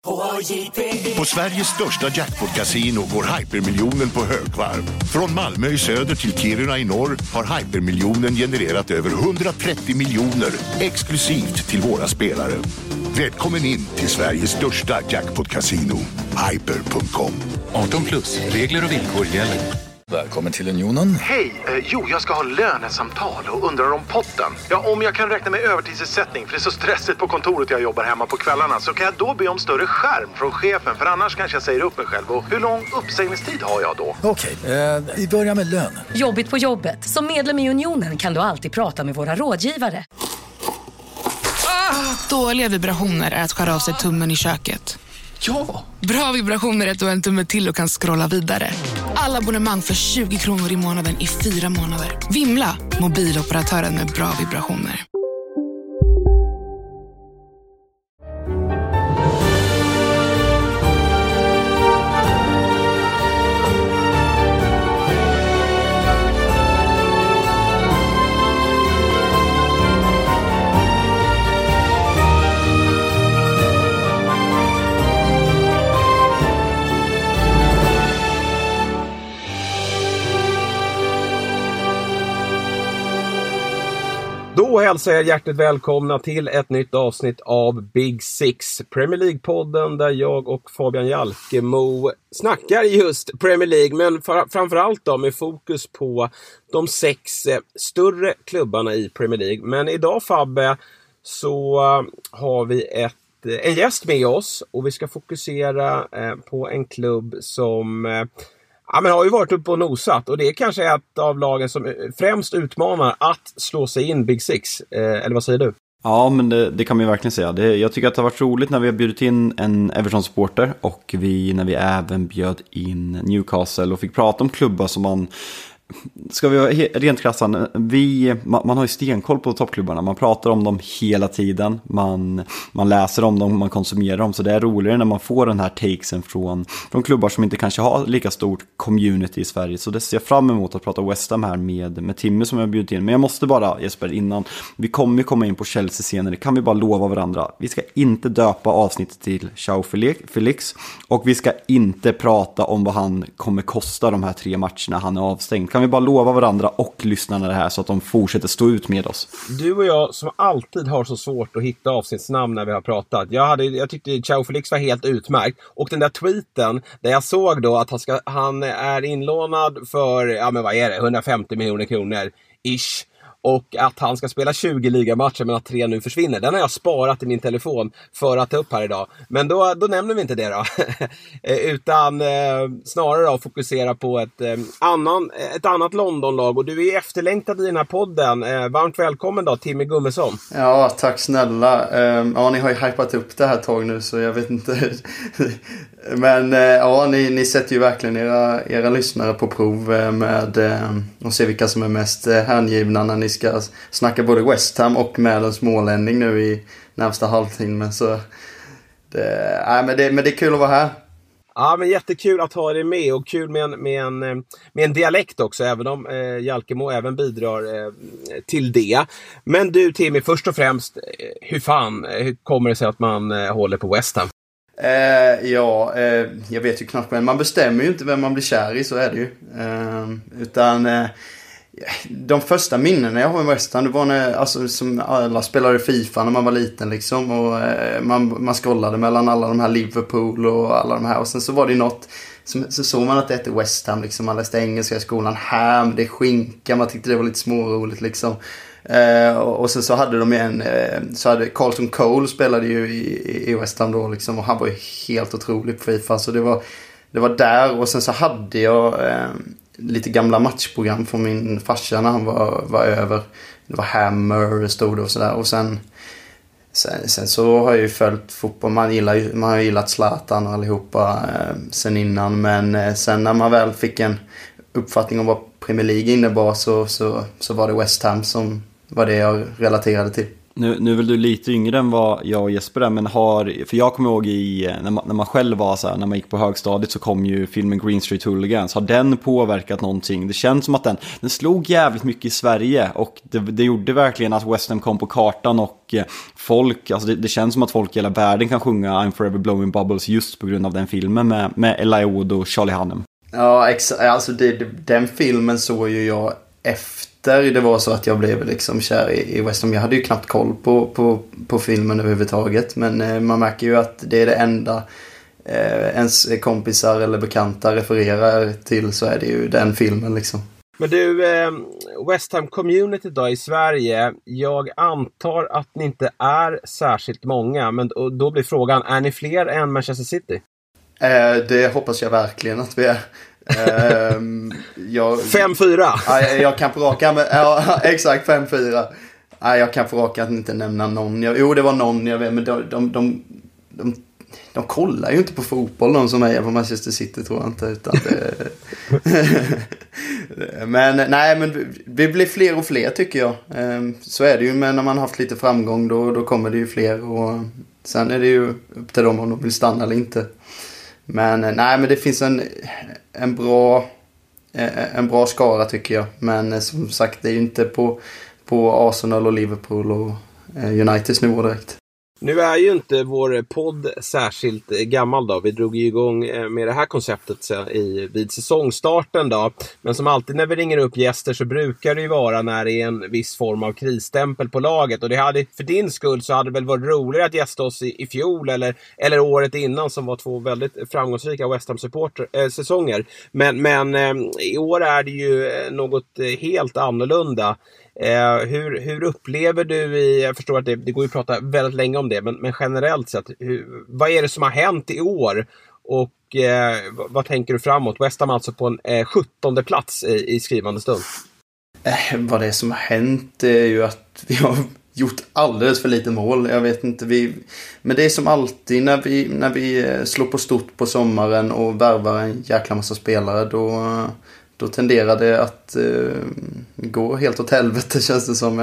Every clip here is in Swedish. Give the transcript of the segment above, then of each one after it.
På Sveriges största jackpot-casino går hypermiljonen på högvarv. Från Malmö i söder till Kiruna i norr har hypermiljonen genererat över 130 miljoner exklusivt till våra spelare. Välkommen in till Sveriges största jackpot-casino, hyper.com. 18+, regler och villkor gäller. Välkommen till Unionen. Hej, jag ska ha lönesamtal och undrar om potten. Ja, om jag kan räkna med övertidsersättning för det är så stressigt på kontoret jag jobbar hemma på kvällarna, så kan jag då be om större skärm från chefen, för annars kanske jag säger upp mig själv. Och hur lång uppsägningstid har jag då? Okej, vi börjar med lön. Jobbigt på jobbet. Som medlem i Unionen kan du alltid prata med våra rådgivare. Dåliga vibrationer är att skära av sig tummen i köket. Ja! Bra vibrationer är att du har en tumme till och kan scrolla vidare. Alla abonnemang för 20 kronor i månaden i 4 månader. Vimla, mobiloperatören med bra vibrationer. Då hälsar jag hjärtligt välkomna till ett nytt avsnitt av Big Six, Premier League-podden, där jag och Fabian Jalkemo snackar just Premier League, men framförallt då med fokus på de 6 större klubbarna i Premier League. Men idag, Fabbe, så har vi en gäst med oss och vi ska fokusera på en klubb som men har ju varit uppe och nosat, och det är kanske ett av lagen som främst utmanar att slå sig in Big Six, eller vad säger du? Ja, men det kan man ju verkligen säga. Jag tycker att det har varit roligt när vi har bjudit in en Everton-supporter och när vi även bjöd in Newcastle och fick prata om klubbar som man... Ska vi vara rent krassan, man har ju stenkoll på toppklubbarna. Man pratar om dem hela tiden. Man läser om dem, man konsumerar dem. Så det är roligare när man får den här takesen från klubbar som inte kanske har lika stort community i Sverige. Så det ser jag fram emot att prata West Ham här med Timmy som jag bjudit in. Men jag måste bara, Jesper, innan vi kommer komma in på Chelsea senare, kan vi bara lova varandra. Vi ska inte döpa avsnittet till Ciao Felix. Och vi ska inte prata om vad han kommer kosta de här 3 matcherna han är avstängd. Kan vi bara lova varandra och lyssnarna det här så att de fortsätter stå ut med oss? Du och jag som alltid har så svårt att hitta avsnittsnamn när vi har pratat. Jag tyckte Ciao Felix var helt utmärkt. Och den där tweeten där jag såg då att han är inlånad för, vad är det, 150 miljoner kronor ish. Och att han ska spela 20 ligamatcher men att 3 nu försvinner. Den har jag sparat i min telefon för att ta upp här idag. Men då nämner vi inte det då. Utan snarare då fokusera på ett annat Londonlag. Och du är efterlängtad i den här podden. Varmt välkommen då, Timmy Gummesson. Ja, tack snälla. Ni har ju hypat upp det här tag nu så jag vet inte. Men ni sätter ju verkligen era lyssnare på prov med att se vilka som är mest hängivna när ni ska snacka både West Ham och med en smålänning nu i närmsta halvtimme. Så men det är kul att vara här. Ja, men jättekul att ha dig med, och kul med en dialekt också, även om Jalkemo även bidrar till det. Men du, Timmy, först och främst, hur kommer det sig att man håller på West Ham? Jag vet ju knappt, men man bestämmer ju inte vem man blir kär i, så är det ju. De första minnena jag har med West Ham, det var när, som alla spelade FIFA när man var liten liksom, och man scrollade mellan alla de här Liverpool och alla de här, och sen så var det något så såg man att det hette West Ham liksom. Man läste engelska i skolan, ham, det är skinka, man tyckte det var lite småroligt liksom. Och sen så hade de så hade Carlton Cole spelade ju i West Ham då liksom, och han var ju helt otrolig på FIFA, så det var där. Och sen så hade jag lite gamla matchprogram från min farsa när han var över. Det var Hammer stod och sådär. Och sen så har jag ju följt fotboll. Man har gillat Zlatan och allihopa sen innan. Men sen när man väl fick en uppfattning om vad Premier League innebar så var det West Ham som var det jag relaterade till. Nu är väl du lite yngre än vad jag och Jesper är, men för jag kommer ihåg när man själv var så här, när man gick på högstadiet så kom ju filmen Green Street Hooligans. Har den påverkat någonting? Det känns som att den slog jävligt mycket i Sverige, och det gjorde verkligen att West Ham kom på kartan, och folk, alltså det känns som att folk i hela världen kan sjunga I'm Forever Blowing Bubbles just på grund av den filmen med Elijah Wood och Charlie Hunnam. Ja, alltså den filmen såg ju jag efter. Det var så att jag blev liksom kär i West Ham. Jag hade ju knappt koll på filmen överhuvudtaget. Men man märker ju att det är det enda ens kompisar eller bekanta refererar till, så är det ju den filmen liksom. Men du, West Ham Community då i Sverige, jag antar att ni inte är särskilt många, men då blir frågan, är ni fler än Manchester City? Det hoppas jag verkligen att vi är. 5-4. Jag kan på raka, ja, exakt 5-4. Jag kan på raka att inte nämna någon. Jo, det var någon jag vet, men de kollar ju inte på fotboll, de som är på Manchester City, tror jag inte, utan men vi blir fler och fler, tycker jag. Så är det ju, men när man har haft lite framgång då kommer det ju fler, och sen är det ju upp till dem om de vill stanna eller inte. Men men det finns en bra skara, tycker jag. Men som sagt, det är ju inte på Arsenal och Liverpool och Uniteds nivå direkt. Nu är ju inte vår podd särskilt gammal då. Vi drog ju igång med det här konceptet vid säsongstarten då. Men som alltid när vi ringer upp gäster så brukar det ju vara när det är en viss form av krisstämpel på laget. Och det hade, för din skull så hade det väl varit roligare att gästa oss i fjol eller året innan, som var 2 väldigt framgångsrika West Ham säsonger. Men i år är det ju något helt annorlunda. Hur upplever du jag förstår att det går ju att prata väldigt länge om det, men generellt sett, vad är det som har hänt i år, och vad tänker du framåt? West Ham alltså på en 17:e plats i skrivande stund. Vad det är som har hänt är ju att vi har gjort alldeles för lite mål. Jag vet inte, men det är som alltid när vi slår på stort på sommaren och värvar en jäkla massa spelare, då tenderar det att gå helt åt helvete, känns det som.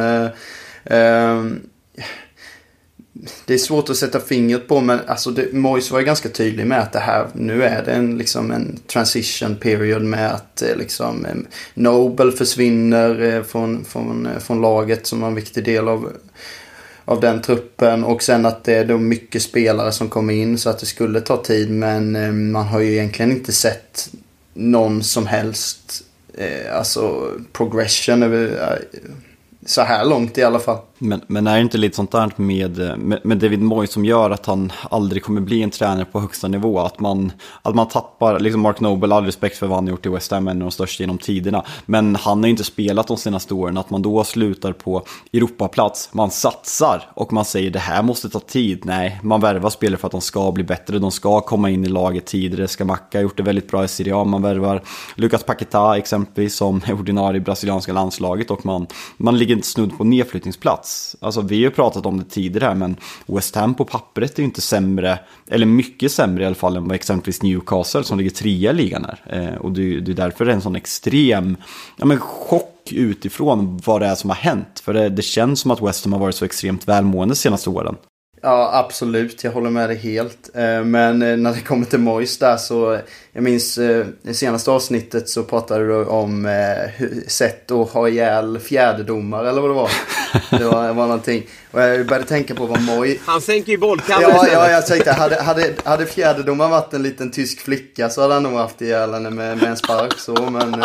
Det är svårt att sätta fingret på, men alltså Moyes var ju ganska tydlig med att det här, nu är det en transition period med att Noble försvinner från laget som var en viktig del av den truppen, och sen att det är då mycket spelare som kommer in, så att det skulle ta tid, men man har ju egentligen inte sett någon som helst progression över så här långt i alla fall. Men är det inte lite sånt där med David Moyes som gör att han aldrig kommer bli en tränare på högsta nivå? Att man tappar, liksom Mark Noble, all respekt för vad han har gjort i West Ham, en av de största genom tiderna. Men han har inte spelat de senaste åren. Att man då slutar på Europaplats, man satsar och man säger det här måste ta tid. Nej, man värvar spelare för att de ska bli bättre. De ska komma in i laget tidigare. Scamacca har gjort det väldigt bra i Serie A. Man värvar Lucas Paquetá exempelvis som ordinarie brasilianska landslaget, och man ligger inte snudd på nedflyttningsplats. Alltså vi har ju pratat om det tidigare här, men West Ham på pappret är ju inte sämre, eller mycket sämre i alla fall, än vad exempelvis Newcastle som ligger 3 i ligan här. Och det är därför det är en sån extrem chock utifrån vad det är som har hänt. För det känns som att West Ham har varit så extremt välmående de senaste åren. Ja, absolut. Jag håller med dig helt. Men när det kommer till Moyes där, så jag minns i senaste avsnittet så pratade du om sätt att ha ihjäl fjärdedomar, eller vad det var. Det var någonting. Och jag började tänka på vad Moyes... Han sänker ju bollkanten. Ja, jag tänkte, hade fjärdedomar varit en liten tysk flicka så hade han nog haft ihjäl henne med en spark så,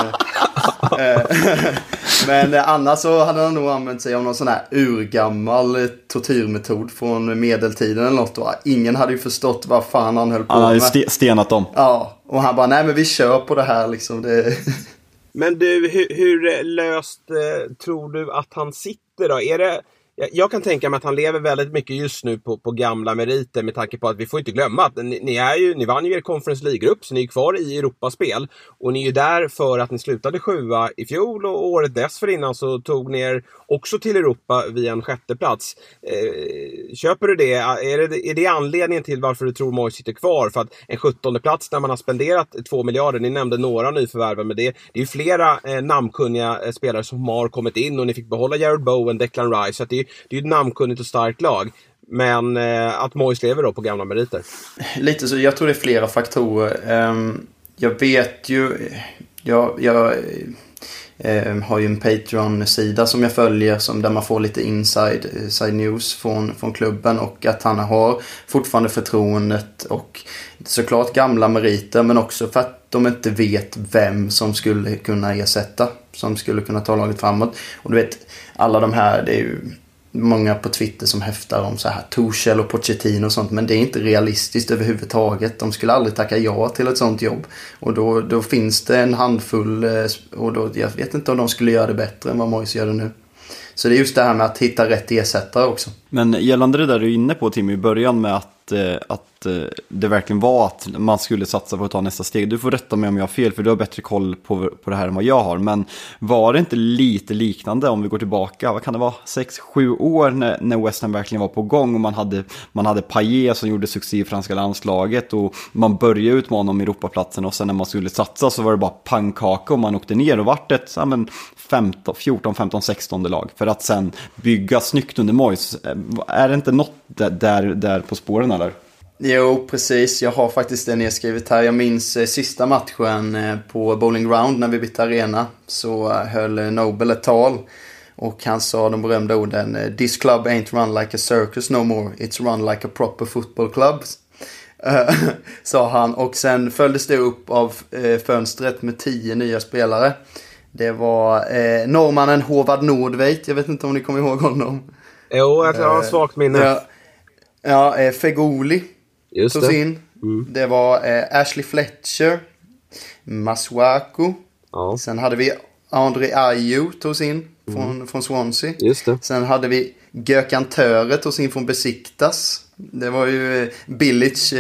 men annars så hade han nog använt sig av någon sån här urgammal tortyrmetod från medeltiden eller något. Och ingen hade ju förstått vad fan han höll på med. Han hade stenat dem. Ja, och han bara, nej men vi kör på det här liksom. Men du, hur löst tror du att han sitter då? Är det... Jag kan tänka mig att han lever väldigt mycket just nu på gamla meriter, med tanke på att vi får inte glömma att ni vann ju er Conference League-grupp, så ni är kvar i Europaspel, och ni är ju där för att ni slutade 7:a i fjol, och året dessförinnan så tog ni er också till Europa via en 6:e plats. Köper du det? Är det anledningen till varför du tror Moyes sitter kvar? För att en 17:e plats när man har spenderat 2 miljarder, ni nämnde några nyförvärven, men det är ju flera namnkunniga spelare som har kommit in, och ni fick behålla Jared Bowen, Declan Rice, så att det är ju ett namnkunnigt och starkt lag. Men att Moyes lever då på gamla meriter. Lite så, jag tror det är flera faktorer. Jag vet ju, jag har ju en Patreon-sida som jag följer där man får lite inside news från klubben, och att han har fortfarande förtroendet och såklart gamla meriter, men också för att de inte vet vem som skulle kunna ersätta, som skulle kunna ta laget framåt. Och du vet, alla de här, det är ju många på Twitter som häftar om så här Tuchel och Pochettino och sånt, men det är inte realistiskt överhuvudtaget. De skulle aldrig tacka ja till ett sånt jobb, och då finns det en handfull, och då, jag vet inte om de skulle göra det bättre än vad Moyes gör det nu. Så det är just det här med att hitta rätt ersättare också. Men gällande det där du är inne på, Tim, i början med att det verkligen var att man skulle satsa på att ta nästa steg. Du får rätta mig om jag har fel, för du har bättre koll på det här än vad jag har. Men var det inte lite liknande om vi går tillbaka, vad kan det vara, 6-7 år när West Ham verkligen var på gång, och man hade Payet som gjorde succé i franska landslaget, och man började utmana om Europaplatsen, och sen när man skulle satsa så var det bara pannkaka och man åkte ner och vart ett 14, 15, 16 lag för att sen bygga snyggt under Moyes. Är det inte något där på spåren eller? Jo, precis. Jag har faktiskt det nedskrivet här. Jag minns sista matchen på Bowling Ground när vi bytte arena, så höll Noble ett tal, och han sa de berömda orden: "This club ain't run like a circus no more, it's run like a proper football club", sa han. Och sen följdes det upp av fönstret med 10 nya spelare. Det var norrmannen Håvard Nordveit. Jag vet inte om ni kommer ihåg honom. Jo, jag har svagt minne. Ja, Fegoli Just tog in. Det var Ashley Fletcher, Masuaku. Ja. Sen hade vi André Ayew tog in från Swansea. Just det. Sen hade vi Gökhan Töre tog in från Besiktas. Det var ju Bilic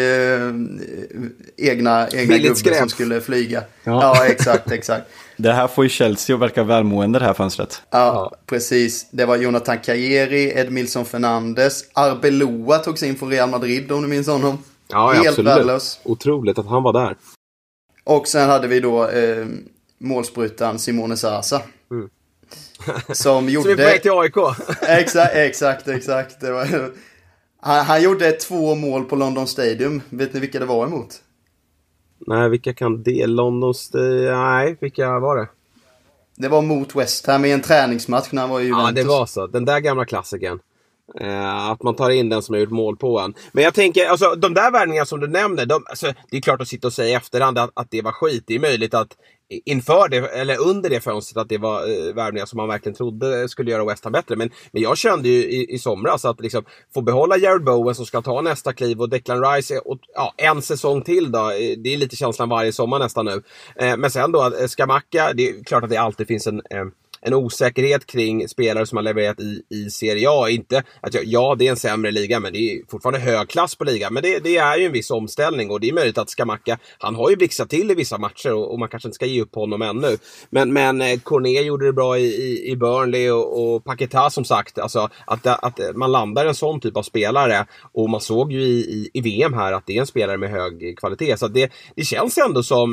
egna gubbe som skulle flyga. Ja, exakt. Det här får ju Chelsea att verka välmående, det här fönstret. Ja, precis. Det var Jonathan Kajeri, Edmilson Fernandes, Arbeloa togs in från Real Madrid, om du minns honom. Ja, helt absolut. värdelös. Otroligt att han var där. Och sen hade vi då målsprutan Simone Sasa. Som gjorde... Som är på väg till AIK. Exakt. Det var... Han gjorde 2 mål på London Stadium. Vet ni vilka det var emot? Nej, vilka kan det? Nej, vilka var det? Det var mot West Ham i en träningsmatch när han var i Juventus. Ja, det var så. Den där gamla klassiken. Att man tar in den som har gjort mål på en. Men jag tänker, alltså de där värvningarna som du nämnde, alltså, det är klart att sitta och säga i efterhand att det var skit. Det är möjligt att inför det, eller under det fönstret, att det var värvningar som man verkligen trodde skulle göra West Ham bättre. Men jag kände ju i somras att liksom få behålla Jared Bowen som ska ta nästa kliv, och Declan Rice en säsong till då. Det är lite känslan varje sommar nästan nu. Men sen då Scamacca, det är klart att det alltid finns en osäkerhet kring spelare som har levererat i Serie A. Inte att det är en sämre liga, men det är fortfarande hög klass på ligan. Men det är ju en viss omställning, och det är möjligt att Scamacca, han har ju blixtrat till i vissa matcher, och man kanske inte ska ge upp honom ännu. Men Cornet gjorde det bra i Burnley, och Paquetá som sagt, alltså att man landar en sån typ av spelare, och man såg ju i VM här att det är en spelare med hög kvalitet. Så det känns ändå som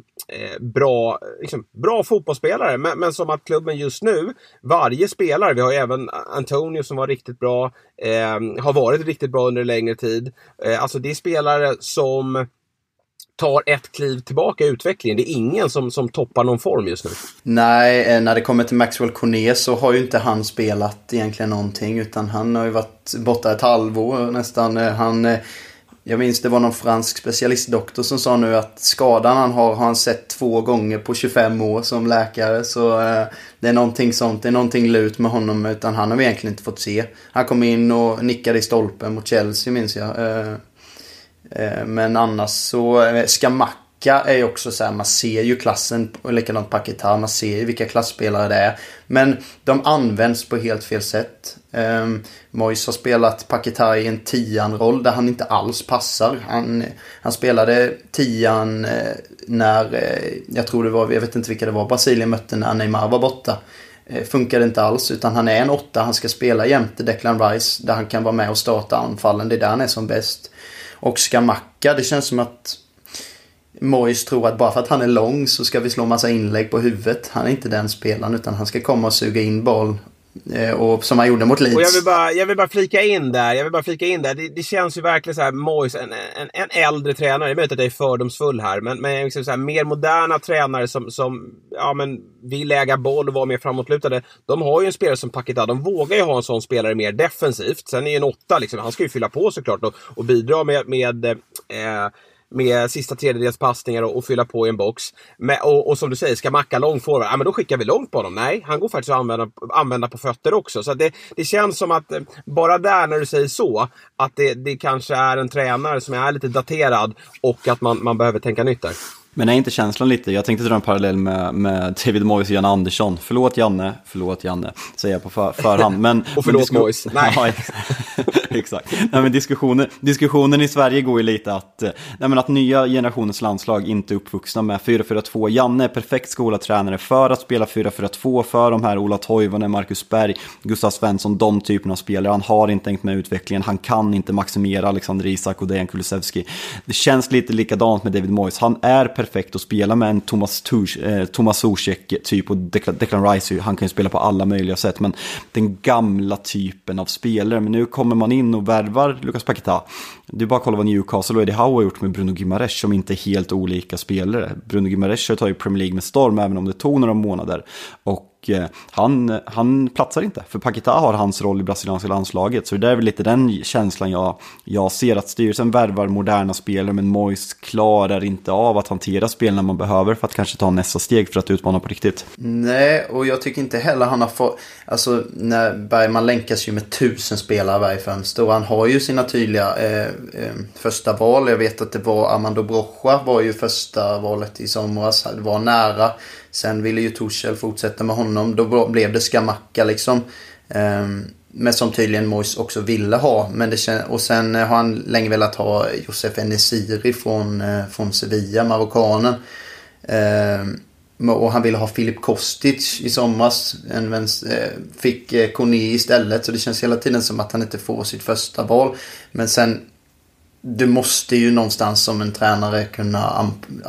bra fotbollsspelare, men som att klubben just nu, varje spelare, vi har ju även Antonio som var riktigt bra, har varit riktigt bra under en längre tid. Alltså det är spelare som tar ett kliv tillbaka i utvecklingen. Det är ingen som toppar någon form just nu. Nej, när det kommer till Maxwell Cornet så har ju inte han spelat egentligen någonting, utan han har ju varit borta ett halvår nästan. Jag minns det var någon fransk specialistdoktor som sa nu att skadan han har han sett 2 gånger på 25 år som läkare. Så det är någonting sånt, det är någonting lut med honom, utan han har vi egentligen inte fått se. Han kom in och nickade i stolpen mot Chelsea, minns jag. Men annars så Scamacca är ju också så här, man ser ju klassen, och likadant Paquetá, man ser ju vilka klassspelare det är. Men de används på helt fel sätt. Moyes har spelat Paquetá i en 10-roll där han inte alls passar. Han spelade 10 när, jag tror det var, jag vet inte vilka det var, Brasilien mötte när Neymar var borta. Funkade inte alls, utan han är en 8, han ska spela jämte Declan Rice där han kan vara med och starta anfallen, det är där han är som bäst. Och Scamacca, det känns som att Moyes tror att bara för att han är lång så ska vi slå massa inlägg på huvudet. Han är inte den spelaren, utan han ska komma och suga in boll Och som han gjorde mot Leeds. Och jag vill bara flika in där. Det känns ju verkligen så här, Moyes, en äldre tränare. Jag vet att det är fördomsfull här, men liksom så här, mer moderna tränare som vill äga boll och vara mer framåtlutade. De har ju en spelare som Paquetá. De vågar ju ha en sån spelare mer defensivt. Sen är ju en 8 liksom. Han ska ju fylla på såklart och bidra med sista tredjedels passningar och fylla på i en box. Och som du säger, ska Macka långt forward, men då skickar vi långt på honom. Nej, han går faktiskt att använda på fötter också. Så det känns som att bara där när du säger så, att det kanske är en tränare som är lite daterad och att man behöver tänka nytt där. Men är inte känslan lite, jag tänkte dra en parallell med David Moyes och Janne Andersson. Förlåt Janne, säger jag på förhand. Men, och förlåt Moyes. Nej. Ja, exakt. Nej, men diskussionen i Sverige går ju lite att nya generationens landslag inte är uppvuxna med 4-4-2. Janne är perfekt skolatränare för att spela 4-4-2 för de här Ola Toivonen, Marcus Berg, Gustav Svensson, de typerna av spelare. Han har inte tänkt med utvecklingen, han kan inte maximera Alexander Isak och Dejan Kulusevski. Det känns lite likadant med David Moyes. Han är perfekt att spela med en Thomas Zuzek typ, och Declan Rice, han kan ju spela på alla möjliga sätt, men den gamla typen av spelare. Men nu kommer man in och värvar Lucas Paquetá. Det är bara att kolla vad Newcastle och Eddie Howe har gjort med Bruno Guimaraes, som inte är helt olika spelare. Bruno Guimaraes tar ju Premier League med storm, även om det tog några månader, och han platsar inte, för Paquetá har hans roll i brasilianska landslaget. Så det är väl lite den känslan jag ser, att styrelsen värvar moderna spelare, men Moyes klarar inte av att hantera spelarna man behöver för att kanske ta nästa steg för att utmana på riktigt. Nej, och jag tycker inte heller han har fått, alltså när Bergman länkas ju med 1000 spelare varje fönster, och han har ju sina tydliga första val. Jag vet att det var Armando Broja var ju första valet i somras, det var nära. Sen ville ju Tuchel fortsätta med honom. Då blev det Scamacca liksom. Men som tydligen Moyes också ville ha. Och sen har han länge velat ha Josef Enesiri från Sevilla, marockanen. Och han ville ha Filip Kostic i somras. Fick Kone istället. Så det känns hela tiden som att han inte får sitt första val. Men sen, du måste ju någonstans som en tränare kunna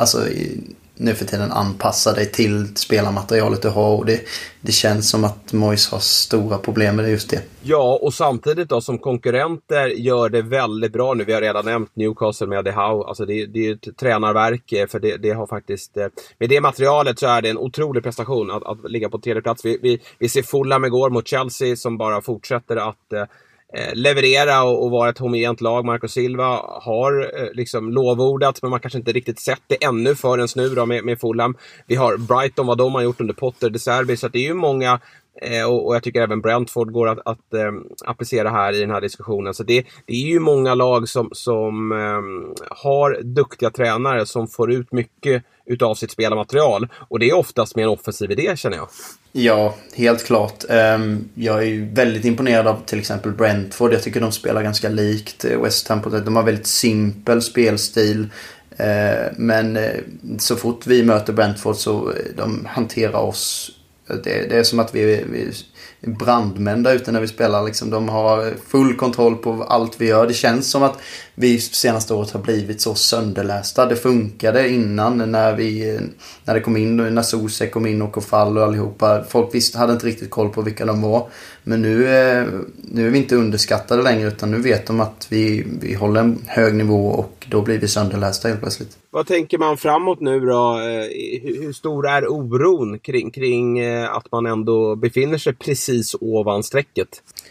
nu för tiden anpassa dig till spelarmaterialet du har, och det känns som att Moyes har stora problem med just det. Ja, och samtidigt då som konkurrenter gör det väldigt bra nu. Vi har redan nämnt Newcastle med Eddie Howe. Alltså det är ett tränarverk, för det har faktiskt, med det materialet så är det en otrolig prestation att ligga på tredje plats. Vi ser Fulham igår mot Chelsea som bara fortsätter att leverera och vara ett homogent lag. Marco Silva har liksom lovordat, men man kanske inte riktigt sett det ännu förrän nu då med Fulham. Vi har Brighton, vad de har gjort under Potter de Serbi, så att det är ju många, och jag tycker även Brentford går att applicera här i den här diskussionen. Så det är ju många lag som har duktiga tränare som får ut mycket utav sitt spelarmaterial, och det är oftast med en offensiv idé, känner jag. Ja, helt klart. Jag är ju väldigt imponerad av till exempel Brentford. Jag tycker de spelar ganska likt West Ham. De har väldigt simpel spelstil. Men så fort vi möter Brentford så de hanterar oss. Det är som att vi är brandmän där ute när vi spelar. Liksom, de har full kontroll på allt vi gör. Det känns som att vi senaste året har blivit så sönderlästa. Det funkade innan när det kom in, när Zuzek kom in och Kofall och allihopa. Folk hade inte riktigt koll på vilka de var. Men nu är vi inte underskattade längre, utan nu vet de att vi håller en hög nivå, och då blir vi sönderlästa helt plötsligt. Vad tänker man framåt nu då? Hur stor är oron kring att man ändå befinner sig precis ovan strecket?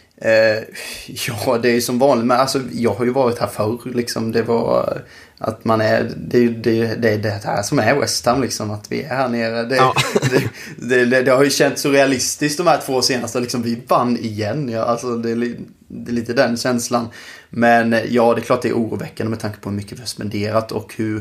Ja, det är ju som vanligt. Men alltså, jag har ju varit här förr. Liksom, det var att man är... Det här som är West Ham, liksom, att vi är här nere. Det har ju känts så realistiskt de här 2 senaste. Liksom, vi vann igen. Ja, alltså, det är lite den känslan. Men ja, det är klart det är oroväckande med tanke på hur mycket vi har spenderat och hur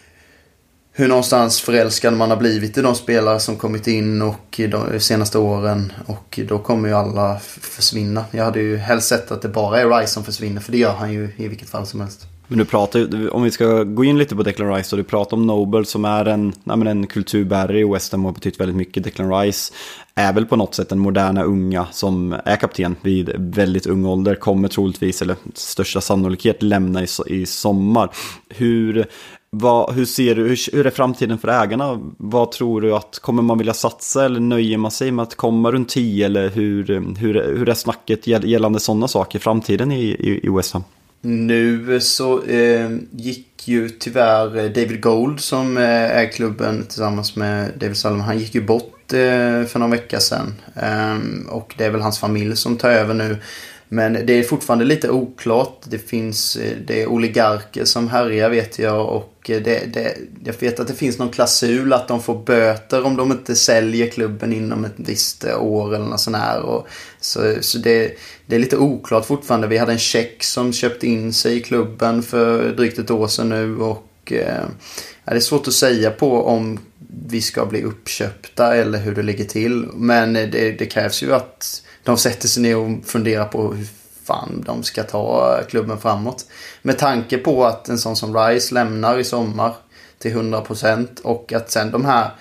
någonstans förälskad man har blivit i de spelare som kommit in och de senaste åren, och då kommer ju alla försvinna. Jag hade ju helst sett att det bara är Rice som försvinner, för det gör han ju i vilket fall som helst. Men du pratar, om vi ska gå in lite på Declan Rice, och du pratar om Noble som är en kulturbärare i West Ham och har betytt väldigt mycket. Declan Rice är väl på något sätt den moderna unga som är kapten vid väldigt ung ålder, kommer troligtvis eller största sannolikhet lämna i sommar. Hur ser du, hur är framtiden för ägarna? Vad tror du, att kommer man vilja satsa eller nöjer man sig med att komma runt 10, eller hur är snacket gällande sådana saker i framtiden i West Ham? Nu så gick ju tyvärr David Gold, som är klubben tillsammans med David Sullivan, han gick ju bort för någon vecka sedan. Och det är väl hans familj som tar över nu. Men det är fortfarande lite oklart. Det är oligarker som härjar, vet jag. Och jag vet att det finns någon klausul att de får böter om de inte säljer klubben inom ett visst år eller något sånt här. Och så det är lite oklart fortfarande. Vi hade en tjeck som köpte in sig i klubben för drygt ett år sedan nu. Och det är svårt att säga på om vi ska bli uppköpta eller hur det ligger till. Men det krävs ju att de sätter sig ner och funderar på hur fan de ska ta klubben framåt. Med tanke på att en sån som Rice lämnar i sommar till 100%, och att sen de här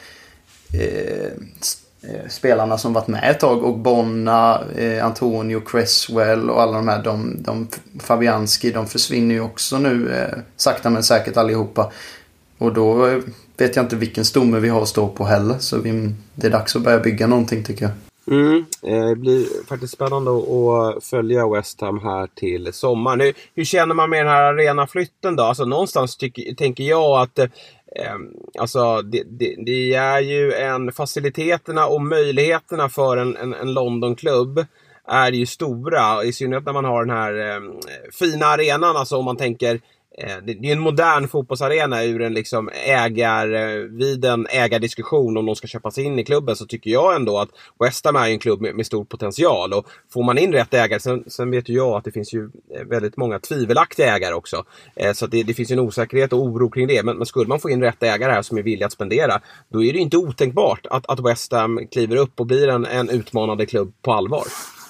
spelarna som varit med ett tag, och Bonna, Antonio, Cresswell och alla de här, de Fabianski, de försvinner ju också nu sakta men säkert allihopa. Och då vet jag inte vilken stomme vi har att stå på heller. Så det är dags att börja bygga någonting, tycker jag. Det blir faktiskt spännande att följa West Ham här till sommaren. Hur känner man med den här arenaflytten då? Alltså någonstans tänker jag att alltså det är ju faciliteterna och möjligheterna för en Londonklubb är ju stora, i synnerhet när man har den här fina arenan. Alltså om man tänker, det är en modern fotbollsarena ur en liksom vid en ägardiskussion om de ska köpas in i klubben, så tycker jag ändå att West Ham är en klubb med stor potential, och får man in rätt ägare, sen vet ju jag att det finns ju väldigt många tvivelaktiga ägare också, så att det finns en osäkerhet och oro kring det, men skulle man få in rätt ägare här som är villiga att spendera, då är det inte otänkbart att West Ham kliver upp och blir en utmanande klubb på allvar.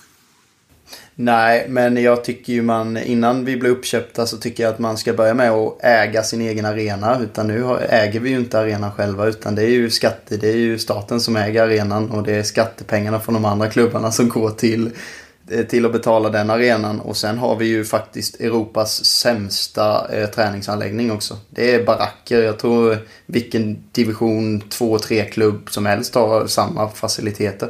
Nej, men jag tycker ju innan vi blir uppköpta så tycker jag att man ska börja med att äga sin egen arena. Utan nu äger vi ju inte arenan själva, utan det är ju staten som äger arenan, och det är skattepengarna från de andra klubbarna som går till att betala den arenan. Och sen har vi ju faktiskt Europas sämsta träningsanläggning också. Det är baracker. Jag tror vilken division 2 och 3 klubb som helst har samma faciliteter.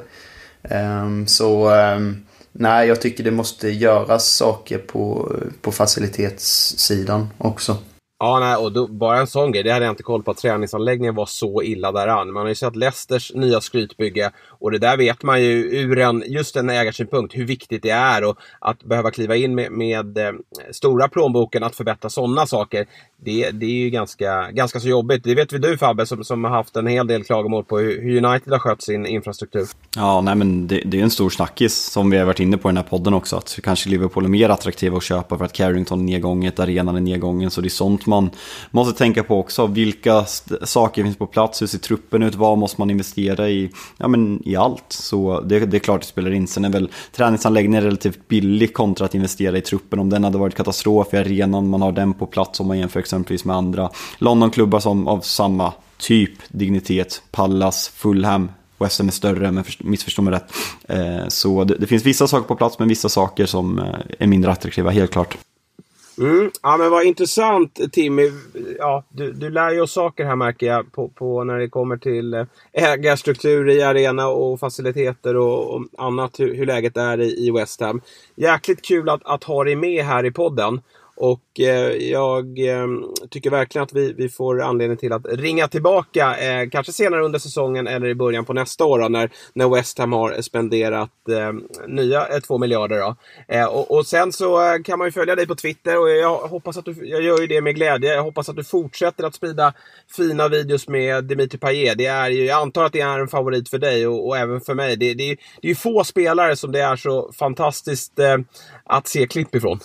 Nej, jag tycker det måste göras saker på facilitetssidan också. Ja, nej, och då, bara en sån grej, det hade jag inte koll på, att träningsanläggningen var så illa däran. Man har ju sett Leicesters nya skrytbygge, och det där vet man ju ur just en ägarsynpunkt hur viktigt det är, och att behöva kliva in med stora plånboken att förbättra sådana saker, det är ju ganska så jobbigt. Det vet vi du, Fabbe, som har haft en hel del klagomål på hur United har skött sin infrastruktur. Ja, nej, men det är en stor snackis som vi har varit inne på i den här podden också, att kanske Liverpool är mer attraktiva att köpa för att Carrington är nedgånget, arenan är nedgången, så det är sånt man måste tänka på också. Vilka saker finns på plats, hur ser truppen ut, vad måste man investera i? Ja, men i allt. Så det är klart det spelar in. Sen är väl träningsanläggningen relativt billig kontra att investera i truppen. Om den hade varit katastrof i arenan, man har den på plats, om man jämför exempelvis med andra Londonklubbar som av samma typ, dignitet, Palace, Fulham. West Ham är större, men missförstå mig rätt. Så det finns vissa saker på plats, men vissa saker som är mindre attraktiva, helt klart. Ja, men vad intressant, Timmy. Ja, du lär ju oss saker här, märker jag, på när det kommer till ägarstruktur i arena och faciliteter och annat, hur läget är i West Ham. Jäkligt kul att ha dig med här i podden. Och jag tycker verkligen att vi får anledning till att ringa tillbaka kanske senare under säsongen eller i början på nästa år då, när West Ham har spenderat nya 2 miljarder då. Och sen så kan man ju följa dig på Twitter, och jag hoppas att jag gör ju det med glädje. Jag hoppas att du fortsätter att sprida fina videos med Dimitri Payet. Jag antar att det är en favorit för dig och även för mig. Det är ju få spelare som det är så fantastiskt att se klipp ifrån.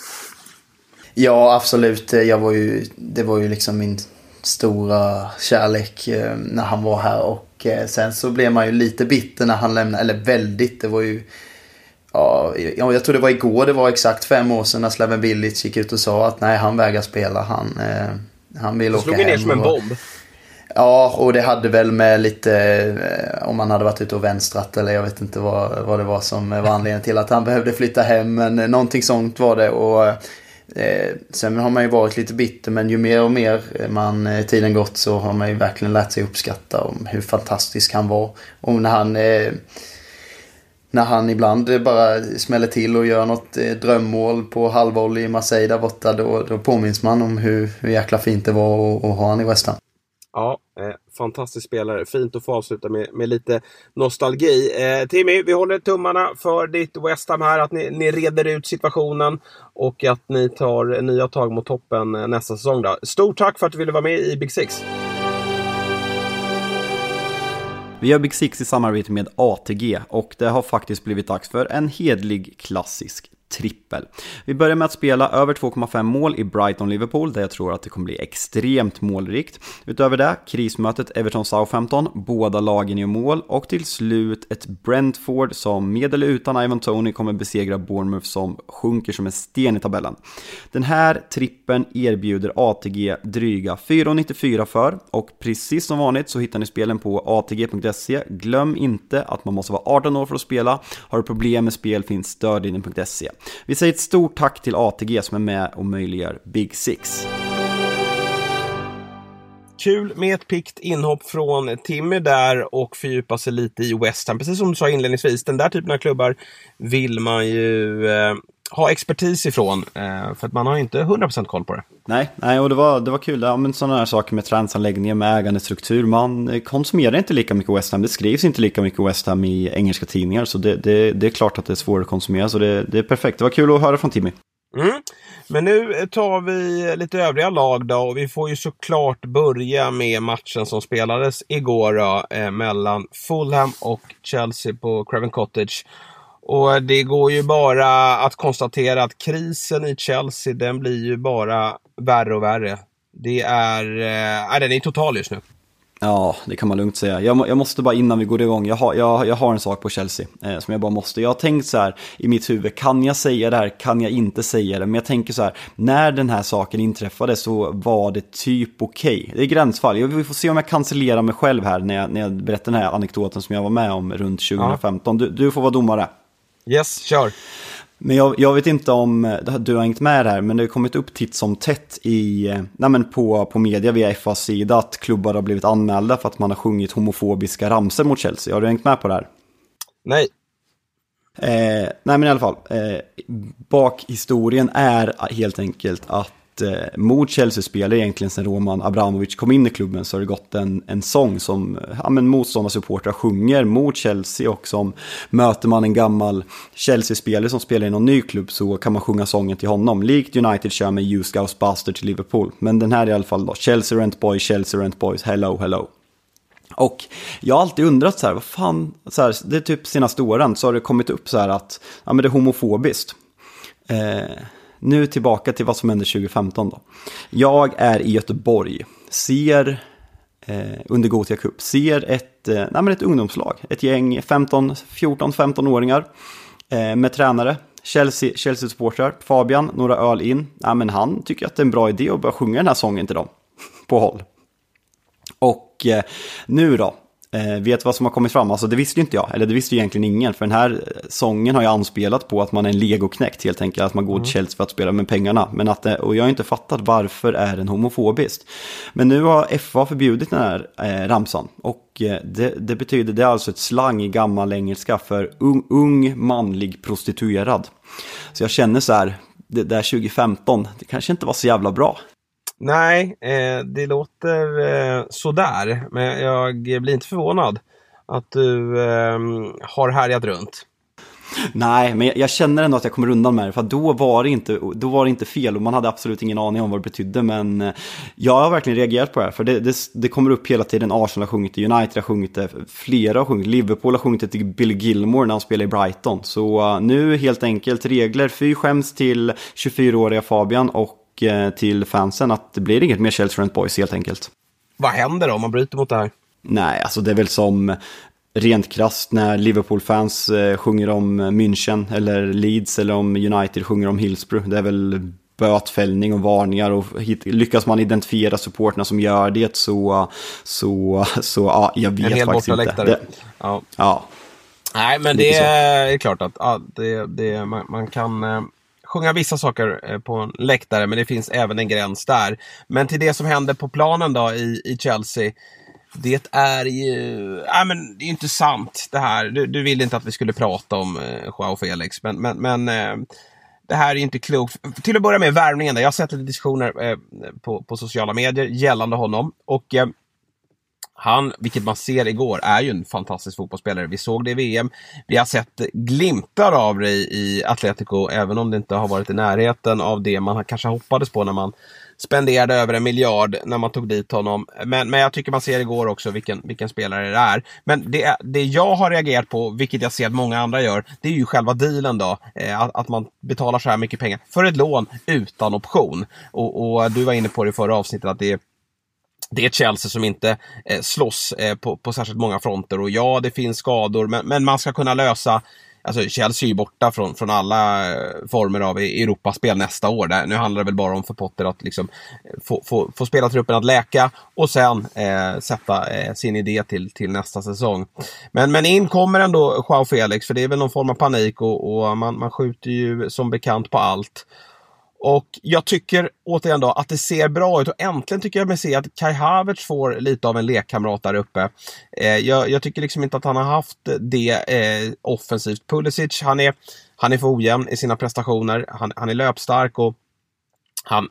Ja, absolut. Det var ju liksom min stora kärlek när han var här, och sen så blev man ju lite bitter när han lämnade, eller väldigt, det var ju Ja, jag tror det var igår, det var exakt 5 år sedan när Slaven Bilic gick ut och sa att nej, han vägrar spela, han vill åka hem. Slog ner som en bomb. Ja, och det hade väl med lite, om man hade varit ute och vänstrat eller jag vet inte vad det var som var anledningen till att han behövde flytta hem, men någonting sånt var det. Och sen har man ju varit lite bitter, men ju mer och mer tiden gått så har man ju verkligen lärt sig uppskatta om hur fantastisk han var. Och när han ibland bara smäller till och gör något drömmål på halvvolley i Marseille där borta, då påminns man om hur jäkla fint det var att ha han i West Ham. Ja, fantastisk spelare. Fint att få avsluta med lite nostalgi. Timmy, vi håller tummarna för ditt West Ham här, att ni reder ut situationen och att ni tar nya tag mot toppen nästa säsong då. Stort tack för att du ville vara med i Big Six. Vi gör Big Six i samarbete med ATG och det har faktiskt blivit dags för en hedlig klassisk trippel. Vi börjar med att spela över 2,5 mål i Brighton-Liverpool där jag tror att det kommer bli extremt målrikt. Utöver det, krismötet Everton-Southampton, båda lagen i mål och till slut ett Brentford som med eller utan Ivan Toney kommer besegra Bournemouth som sjunker som en sten i tabellen. Den här trippen erbjuder ATG dryga 4,94 för och precis som vanligt så hittar ni spelen på atg.se. Glöm inte att man måste vara 18 år för att spela. Har du problem med spel finns stödlinjen.se. Vi säger ett stort tack till ATG som är med och möjliggör Big Six. Kul med ett pikt inhopp från Timmy där och fördjupa sig lite i West Ham. Precis som du sa inledningsvis, den där typen av klubbar vill man ju ha expertis ifrån för att man har inte 100% koll på det. Nej, och det var kul. Ja, men sådana här saker med träningsanläggningar, med ägandestruktur. Man konsumerar inte lika mycket West Ham. Det skrivs inte lika mycket West Ham i engelska tidningar. Så det är klart att det är svårt att konsumera. Så det är perfekt. Det var kul att höra från Timmy. Men nu tar vi lite övriga lag då. Och vi får ju såklart börja med matchen som spelades igår då, mellan Fulham och Chelsea på Craven Cottage. Och det går ju bara att konstatera att krisen i Chelsea, den blir ju bara värre och värre. Den är total just nu. Ja, det kan man lugnt säga. Jag måste bara innan vi går igång, jag har en sak på Chelsea som jag bara måste. Jag har tänkt så här i mitt huvud, kan jag säga det här, kan jag inte säga det? Men jag tänker så här, när den här saken inträffade så var det typ okej. Det är gränsfall. Vi får se om jag cancellerar mig själv här när jag berättar den här anekdoten som jag var med om runt 2015. Ja. Du får vara domare. Yes, kör. Men jag vet inte om du har hängt med här, men det har kommit upp titt som tätt på media via FAs sida att klubbar har blivit anmälda för att man har sjungit homofobiska ramser mot Chelsea. Har du hängt med på det här? Nej. Nej, men i alla fall. Bakhistorien är helt enkelt att mot Chelsea-spelare egentligen sen Roman Abramovich kom in i klubben så har det gått en sång som motståndarsupportrar sjunger mot Chelsea, och som möter man en gammal Chelsea-spelare som spelar i någon ny klubb så kan man sjunga sången till honom. Likt United kör med You Scouse Bastard till Liverpool. Men den här i alla fall då, Chelsea Rent Boys, hello. Och jag har alltid undrat så här, vad fan, så här, det är typ senaste åren så har det kommit upp så här att det är homofobiskt. Nu tillbaka till vad som hände 2015 då. Jag är i Göteborg, ser under Gothia Cup, ser ett ungdomslag, ett gäng 14-15-åringar med tränare, Chelsea-supportrar, Fabian, några öl in. Men han tycker att det är en bra idé att börja sjunga den här sången till dem på håll. Och nu då, vet vad som har kommit fram. Alltså det visste ju inte jag, eller det visste ju egentligen ingen. För den här sången har jag anspelat på att man är en legoknäckt helt enkelt. Att man går till Chelsea för att spela med pengarna. Men och jag har inte fattat varför är den homofobiskt. Men nu har FA förbjudit den här ramsan. Och det betyder, det är alltså ett slang i gammal engelska för ung manlig prostituerad. Så jag känner så här, det där 2015, det kanske inte var så jävla bra. Nej, det låter sådär. Men jag blir inte förvånad att du har härjat runt. Nej, men jag känner ändå att jag kommer undan med det. För då var det inte fel och man hade absolut ingen aning om vad det betydde. Men jag har verkligen reagerat på det här. För det kommer upp hela tiden. Arsenal har sjungit det, United har sjungit det, flera har sjungit, Liverpool har sjungit det till Billy Gilmore när han spelar i Brighton. Så nu helt enkelt regler, fy skäms till 24-åriga Fabian och till fansen att det blir inget mer Chelsea Rent Boys helt enkelt. Vad händer då om man bryter mot det här? Nej, alltså det är väl som rent krasst när Liverpool-fans sjunger om München eller Leeds eller om United sjunger om Hillsborough. Det är väl bötfällning och varningar, och lyckas man identifiera supporterna som gör det så ja, jag vet en hel faktiskt inte. Det, ja. Nej, men det är klart att man kan sjunga vissa saker på en läktare, men det finns även en gräns där. Men till det som händer på planen då i Chelsea, det är ju men det är inte sant det här. Du ville inte att vi skulle prata om Joao Felix, men det här är inte klokt. Till att börja med värvningen där. Jag har sett lite diskussioner på sociala medier gällande honom, och han, vilket man ser igår, är ju en fantastisk fotbollsspelare. Vi såg det i VM. Vi har sett glimtar av det i Atletico, även om det inte har varit i närheten av det man kanske hoppades på när man spenderade över 1 miljard när man tog dit honom. Men jag tycker man ser igår också vilken spelare det är. Men det jag har reagerat på, vilket jag ser att många andra gör, det är ju själva dealen då. Att man betalar så här mycket pengar för ett lån utan option. Och du var inne på det i förra avsnittet att det är ett Chelsea som inte slåss på särskilt många fronter. Och ja, det finns skador, men man ska kunna lösa. Alltså Chelsea är ju borta från alla former av Europaspel nästa år. Nu handlar det väl bara om för Potter att liksom få spela truppen att läka och sen sätta sin idé till nästa säsong. Men in kommer ändå Joao Felix, för det är väl någon form av panik och man skjuter ju som bekant på allt. Och jag tycker återigen då att det ser bra ut, och äntligen tycker jag mig se att Kai Havertz får lite av en lekkamrat där uppe. Jag tycker liksom inte att han har haft det offensivt. Pulisic, han är för ojämn i sina prestationer. Han är löpstark och han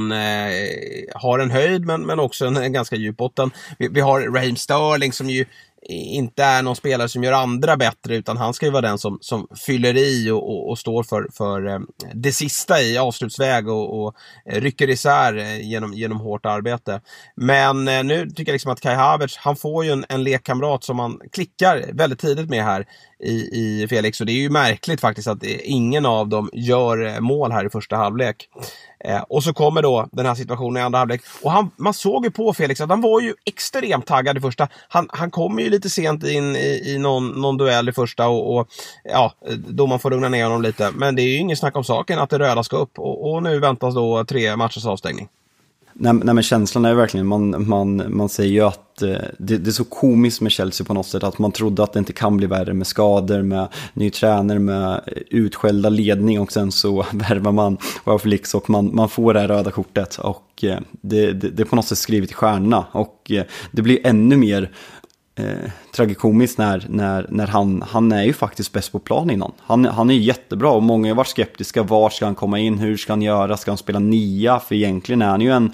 har en höjd men också en ganska djup botten. Vi har Raheem Sterling som ju inte är någon spelare som gör andra bättre, utan han ska ju vara den som fyller i och står för det sista i avslutsväg och rycker isär genom hårt arbete. Men nu tycker jag liksom att Kai Havertz, han får ju en lekkamrat som man klickar väldigt tidigt med här i Felix, och det är ju märkligt faktiskt att ingen av dem gör mål här i första halvlek. Och så kommer då den här situationen i andra halvlek, och man såg ju på Felix att han var ju extremt taggad i första. Han kommer ju lite sent in i någon duell i första, och ja, då man får lugna ner honom lite. Men det är ju ingen snack om saken att det röda ska upp, och nu väntas då 3 matchers avstängning. Nej, men känslan är verkligen, man säger ju att det är så komiskt med Chelsea på något sätt, att man trodde att det inte kan bli värre med skador, med ny tränare, med utskällda ledning, och sen så värvar man Joao Felix och man får det här röda kortet, och det är på något sätt skrivet i stjärnorna, och det blir ännu mer tragikomiskt när han är ju faktiskt bäst på plan innan. Han är ju jättebra, och många har varit skeptiska. Var ska han komma in? Hur ska han göra? Ska han spela 9? För egentligen är han ju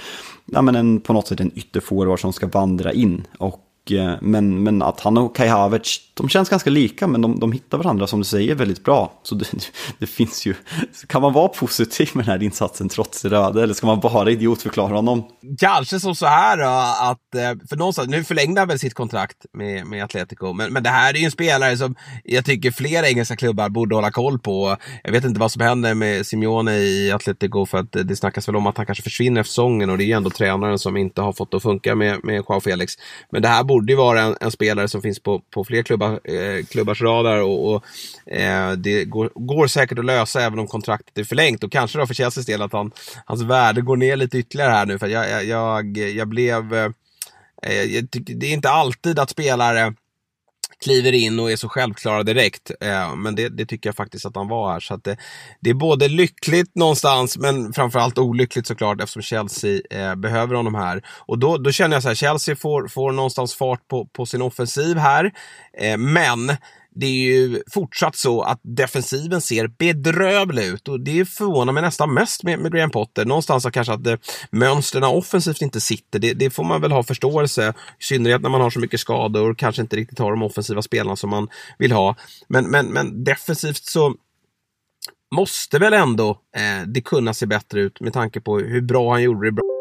på något sätt en ytterforward som ska vandra in. Och men att han och Kai Havertz, de känns ganska lika, men de hittar varandra, som du säger, väldigt bra. Så det finns ju, kan man vara positiv med den här insatsen trots det röda, eller ska man bara idiotförklara honom? Kanske som så här då, att för någonstans, nu förlängde han väl sitt kontrakt med Atletico, men det här är ju en spelare som jag tycker fler engelska klubbar borde hålla koll på. Jag vet inte vad som händer med Simeone i Atletico, för att det snackas väl om att han kanske försvinner efter säsongen, och det är ju ändå tränaren som inte har fått det att funka med Joao Felix. Men det här borde ju vara en spelare som finns på fler klubbars radar, och det går säkert att lösa även om kontraktet är förlängt, och kanske då för Chelseas del att hans värde går ner lite ytterligare här nu, för jag tycker det är inte alltid att spelare kliver in och är så självklara direkt, men det tycker jag faktiskt att han var här, så att det är både lyckligt någonstans, men framförallt olyckligt såklart, eftersom Chelsea behöver honom här, och då känner jag så här, Chelsea får någonstans fart på sin offensiv här, men det är ju fortsatt så att defensiven ser bedrövlig ut, och det förvånar mig nästan mest med Graham Potter. Någonstans kanske att mönsterna offensivt inte sitter. Det får man väl ha förståelse, i synnerhet när man har så mycket skador och kanske inte riktigt har de offensiva spelarna som man vill ha. Men defensivt så måste väl ändå det kunna se bättre ut, med tanke på hur bra han gjorde det bra.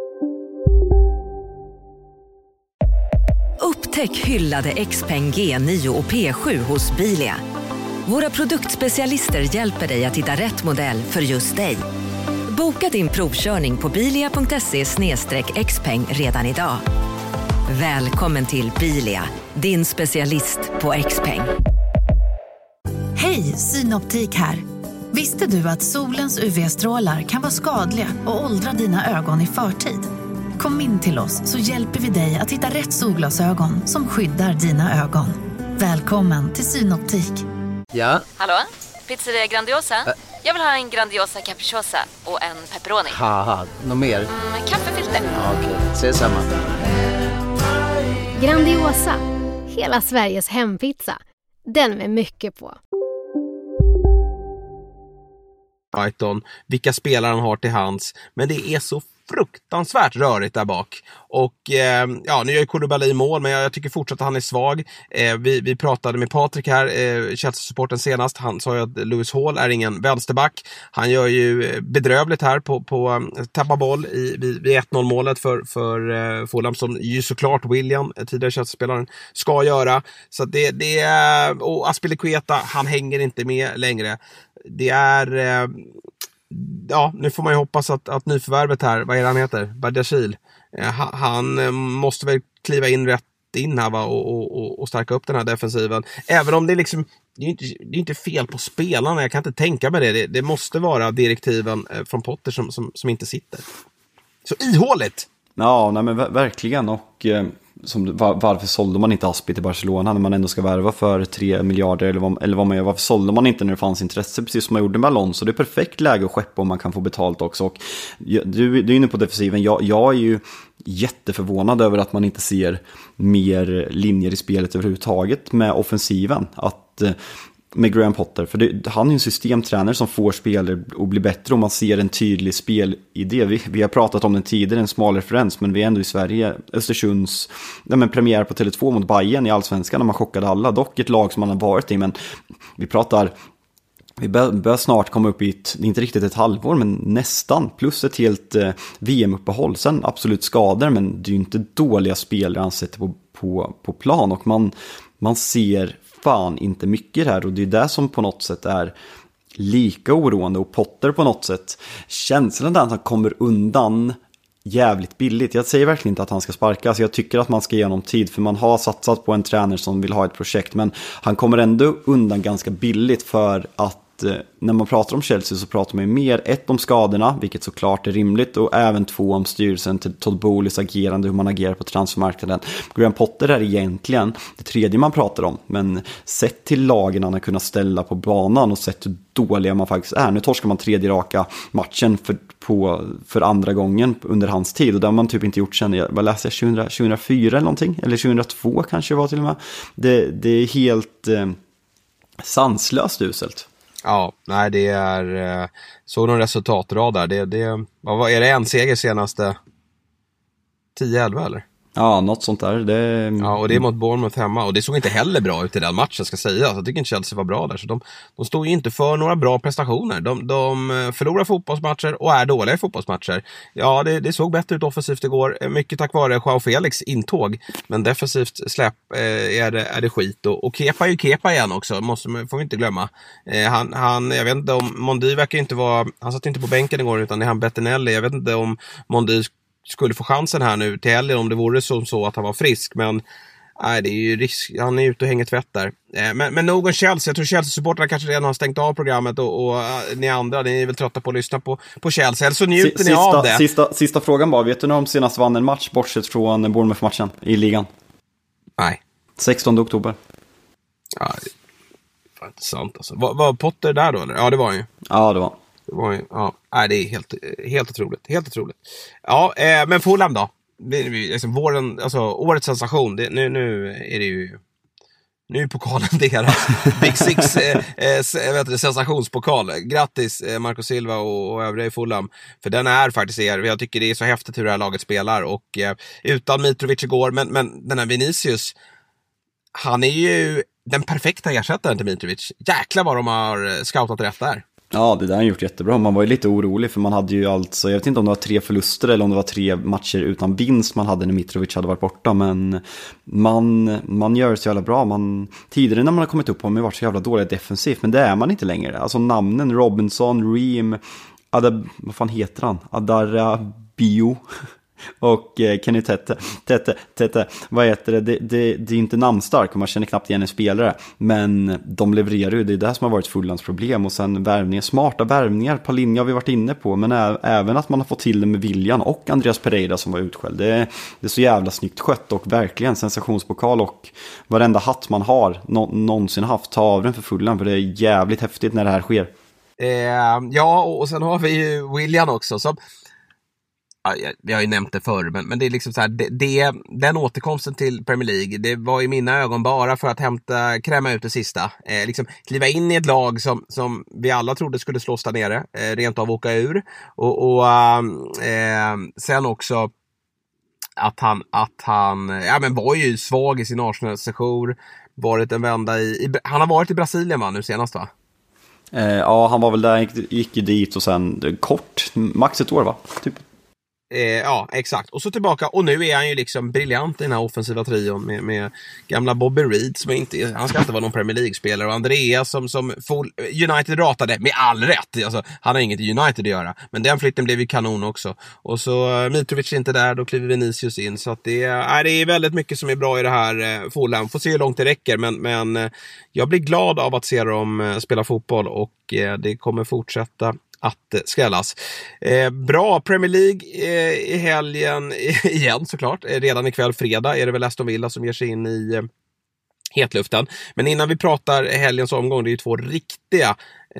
Upptäck hyllade XPeng G9 och P7 hos Bilia. Våra produktspecialister hjälper dig att hitta rätt modell för just dig. Boka din provkörning på bilia.se/xpeng redan idag. Välkommen till Bilia, din specialist på X-peng. Hej, Synoptik här. Visste du att solens UV-strålar kan vara skadliga och åldra dina ögon i förtid? Kom in till oss så hjälper vi dig att hitta rätt solglasögon som skyddar dina ögon. Välkommen till Synoptik. Ja? Hallå? Pizzeria Grandiosa? Jag vill ha en Grandiosa capriciosa och en pepperoni. Haha, något mer? Kaffefilter. Ja, okej, ses samma. Grandiosa, hela Sveriges hempizza. Den med mycket på. Brighton, vilka spelare han har till hands, men det är så fruktansvärt rörigt där bak. Och nu gör ju Koulibaly mål, men jag tycker fortsatt att han är svag. Vi pratade med Patrik här, Chelsea-supporten senast. Han sa ju att Lewis Hall är ingen vänsterback. Han gör ju bedrövligt här på tappa boll vid 1-0 målet för Fulham, som ju såklart William, tidigare Chelsea-spelaren, ska göra. Så det är, och Azpilicueta, han hänger inte med längre. Det är nu får man ju hoppas att nyförvärvet här, vad är det han heter? Badiashile. Han måste väl kliva in rätt in här, va, och stärka upp den här defensiven. Även om det liksom, det är inte fel på spelarna, jag kan inte tänka mig det. Det måste vara direktiven från Potter som inte sitter. Så ihåligt! Ja, nej, men verkligen. Och varför sålde man inte Aspi till Barcelona när man ändå ska värva för 3 miljarder eller vad man gör? Varför sålde man inte när det fanns intresse, precis som man gjorde med Alonso? Det är perfekt läge att skeppa om man kan få betalt också. Och du är inne på defensiven. Jag är ju jätteförvånad över att man inte ser mer linjer i spelet överhuvudtaget med offensiven. Med Graham Potter, för han är ju en systemtränare som får spelare att bli bättre, och man ser en tydlig spelidé. Vi har pratat om den tidigare, en smal referens, men vi är ändå i Sverige. Östersunds premiär på Tele2 mot Bayern i Allsvenskan när man chockade alla, dock ett lag som man har varit i, men vi börjar snart komma upp i inte riktigt ett halvår, men nästan, plus ett helt VM-uppehåll. Sen absolut skador, men det är ju inte dåliga spelare han sätter på plan, och man ser fan inte mycket här, och det är det som på något sätt är lika oroande. Och Potter på något sätt, känslan där att han kommer undan jävligt billigt. Jag säger verkligen inte att han ska sparkas, jag tycker att man ska ge honom tid, för man har satsat på en tränare som vill ha ett projekt, men han kommer ändå undan ganska billigt, för att när man pratar om Chelsea så pratar man ju mer om skadorna, vilket såklart är rimligt, och även 2 om styrelsen, till Todd Bowleys agerande, hur man agerar på transfermarknaden. Graham Potter är egentligen det tredje man pratar om, men sett till lagen han har kunnat ställa på banan och sett hur dåliga man faktiskt är. Nu torskar man 3:e raka matchen för andra gången under hans tid, och det har man typ inte gjort sedan, vad läste jag, 2004 eller någonting, eller 2002 kanske var till och med. Det är helt sanslöst uselt. Ja, nej, det är såg någon resultatrad där. Vad är det, en seger senaste 10-11 eller? Ja, något sånt där. Ja, och det är mot Bournemouth hemma, och det såg inte heller bra ut i den matchen, ska säga. Jag tycker inte Chelsea var bra där, så de stod ju inte för några bra prestationer. De förlorar fotbollsmatcher och är dåliga i fotbollsmatcher. Ja, det såg bättre ut offensivt igår, mycket tack vare João Felix intåg, men defensivt släpp är det skit. Och Kepa är ju Kepa igen också, får vi inte glömma. Han jag vet inte om Mondi verkar inte vara, han satt inte på bänken igår, utan det är han Bettinelli. Jag vet inte om Mondi skulle få chansen här nu till helgen om det vore så att han var frisk, men nej, det är ju risk, han är ute och hänger tvätt där. Men någon Chelsea, jag tror Chelsea-supportrarna kanske redan har stängt av programmet, och ni andra, ni är väl trötta på att lyssna på Chelsea, eller så njuter ni av det. Sista frågan bara, vet du när de senast vann en match bortsett från Bournemouth-matchen i ligan? Nej. 16 oktober. Ja, det var inte sant alltså. Var Potter där då eller? Ja, det var ju. Ja, det var. Det är helt otroligt. Helt otroligt. Ja, men Fulham då? Liksom årets sensation. Nu är det ju... Nu är pokalen deras. Big Six sensationspokal. Grattis Marco Silva och övriga i Fulham. För den är faktiskt jag tycker det är så häftigt hur det här laget spelar. Och utan Mitrovic igår. Men den här Vinicius, han är ju den perfekta ersättaren till Mitrovic. Jäklar vad de har scoutat rätt där. Ja, det där har gjort jättebra. Man var ju lite orolig, för man hade ju alltså, jag vet inte om det var 3 förluster eller om det var 3 matcher utan vinst man hade när Mitrovic hade varit borta, men man gör det så jävla bra. Tidigare när man har kommit upp har man varit så jävla dåliga defensivt, men det är man inte längre. Alltså namnen Robinson, Ream, vad fan heter han? Adarabio. Och Kenny Tete, vad heter det? Det är inte namnstark och man känner knappt igen en spelare. Men de levererar ju, det är det som har varit Fulhams problem. Och sen värvningar, smarta värvningar, Palinja har vi varit inne på. Men även att man har fått till det med Willian och Andreas Pereira som var utskälld. Det är så jävla snyggt skött och verkligen sensationspokal. Och varenda hatt man har någonsin haft, ta av den för Fulham. För det är jävligt häftigt när det här sker. Ja, och sen har vi ju Willian också som... Vi har ju nämnt det förr, men det är liksom så här, den återkomsten till Premier League, det var i mina ögon bara för att kräma ut det sista. Liksom kliva in i ett lag som vi alla trodde skulle slås där nere, rent av åka ur. Och sen också att han var ju svag i sin Arsenal-sejour, varit en vända han har varit i Brasilien nu senast, va? Ja, han var väl där, gick dit och sen kort, max ett år, va? Typ. Ja, exakt. Och så tillbaka, och nu är han ju liksom briljant i den här offensiva trion med gamla Bobby Reed som han ska inte vara någon Premier League-spelare, och Andreas som United ratade med all rätt. Alltså, han har inget i United att göra, men den flytten blev ju kanon också. Och så Mitrovic är inte där, då kliver Vinicius in, så att det är väldigt mycket som är bra i det här Fulham. Får se hur långt det räcker, men jag blir glad av att se dem spela fotboll, och det kommer fortsätta att skrällas. Bra Premier League i helgen igen såklart. Redan ikväll fredag är det väl Aston Villa som ger sig in i hetluften. Men innan vi pratar helgens omgång, det är ju 2 riktiga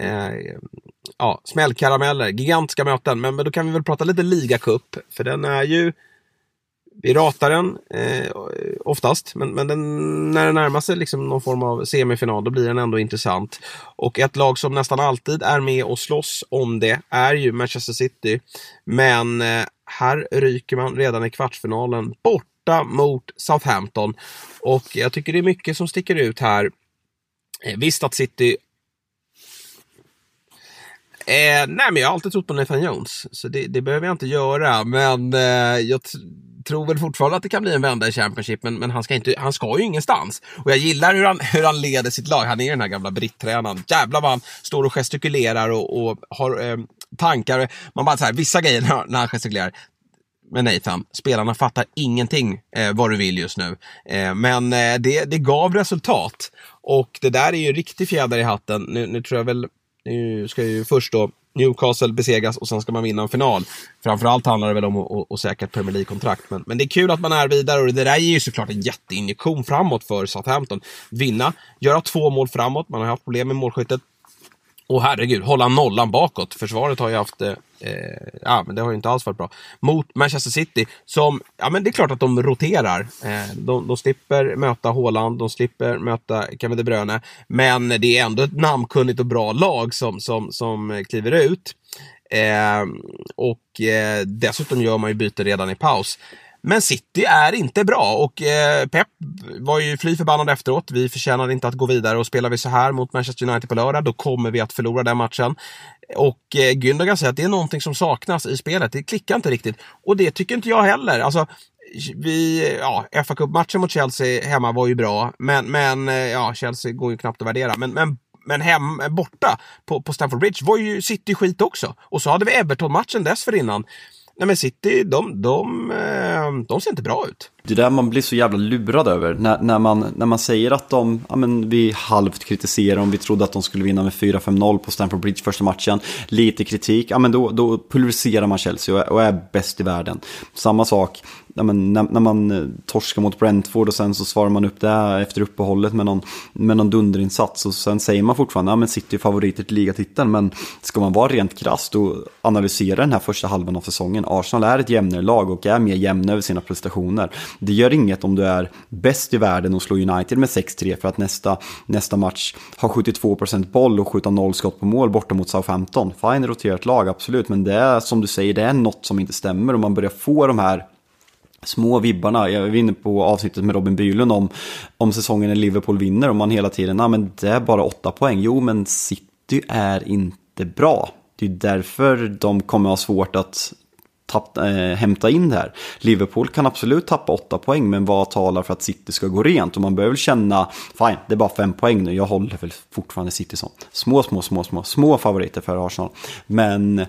smällkarameller, gigantiska möten. Men då kan vi väl prata lite ligacup, för den är ju, vi ratar den oftast, men när det närmar sig liksom någon form av semifinal, då blir den ändå intressant. Och ett lag som nästan alltid är med och slåss om det är ju Manchester City. Men här ryker man redan i kvartsfinalen borta mot Southampton. Och jag tycker det är mycket som sticker ut här. Visst att City... men jag har alltid trott på Nathan Jones, så det behöver jag inte göra. Men jag tror väl fortfarande att det kan bli en vända i Championship, men han ska ju ingenstans. Och jag gillar hur han leder sitt lag. Han är den här gamla brittränaren. Jävlar vad han står och gestikulerar och har tankar. Man bara så här, vissa grejer när han gestikulerar. Men Nathan, spelarna fattar ingenting vad du vill just nu. Men det gav resultat. Och det där är ju en riktig fjäder i hatten. Nu tror jag väl, nu ska ju först då Newcastle besegras och sen ska man vinna en final. Framförallt handlar det väl om att säkra ett Premier League-kontrakt. Men det är kul att man är vidare, och det där är ju såklart en jätteinjektion framåt för Southampton. Vinna, göra 2 mål framåt. Man har haft problem med målskyttet. Och herregud, hålla nollan bakåt. Försvaret har ju haft men det har ju inte alls varit bra. Mot Manchester City som, men det är klart att de roterar. De slipper möta Haaland, de slipper möta Kevin De Bruyne, men det är ändå ett namnkunnigt och bra lag som kliver ut. Och dessutom gör man ju byte redan i paus. Men City är inte bra, och Pep var ju fly förbannad efteråt. Vi förtjänar inte att gå vidare, och spelar vi så här mot Manchester United på lördag, då kommer vi att förlora den matchen. Och Gündogan säger att det är någonting som saknas i spelet. Det klickar inte riktigt, och det tycker inte jag heller. Alltså, FA Cup-matchen mot Chelsea hemma var ju bra, men Chelsea går ju knappt att värdera. Men borta på Stamford Bridge var ju City skit också. Och så hade vi Everton-matchen dessförinnan. Nej, men City, de ser inte bra ut. Det där man blir så jävla lurad över när man säger att vi halvt kritiserar om vi trodde att de skulle vinna med 4-5-0 på Stamford Bridge första matchen. Lite kritik, då pulveriserar man Chelsea och är bäst i världen. Samma sak när man torskar mot Brentford, och sen så svarar man upp det efter uppehållet med någon dunderinsats, och sen säger man fortfarande men City är favoriter till ligatiteln. Men ska man vara rent krasst och analysera den här första halvan av säsongen, Arsenal är ett jämnare lag och är mer jämna över sina prestationer. Det gör inget om du är bäst i världen och slår United med 6-3 för att nästa match har 72% boll och skjuta 0 skott på mål borta mot Southampton. Fine, roterat lag, absolut, men det är som du säger, det är något som inte stämmer, och man börjar få de här små vibbarna. Jag var inne på avsnittet med Robin Bylund om säsongen när Liverpool vinner, och man hela tiden, men det är bara 8 poäng. Jo, men City är inte bra. Det är därför de kommer ha svårt att hämta in det här. Liverpool kan absolut tappa 8 poäng, men vad talar för att City ska gå rent? Och man behöver känna, fine, det är bara 5 poäng nu. Jag håller väl fortfarande City som små favoriter för Arsenal. Men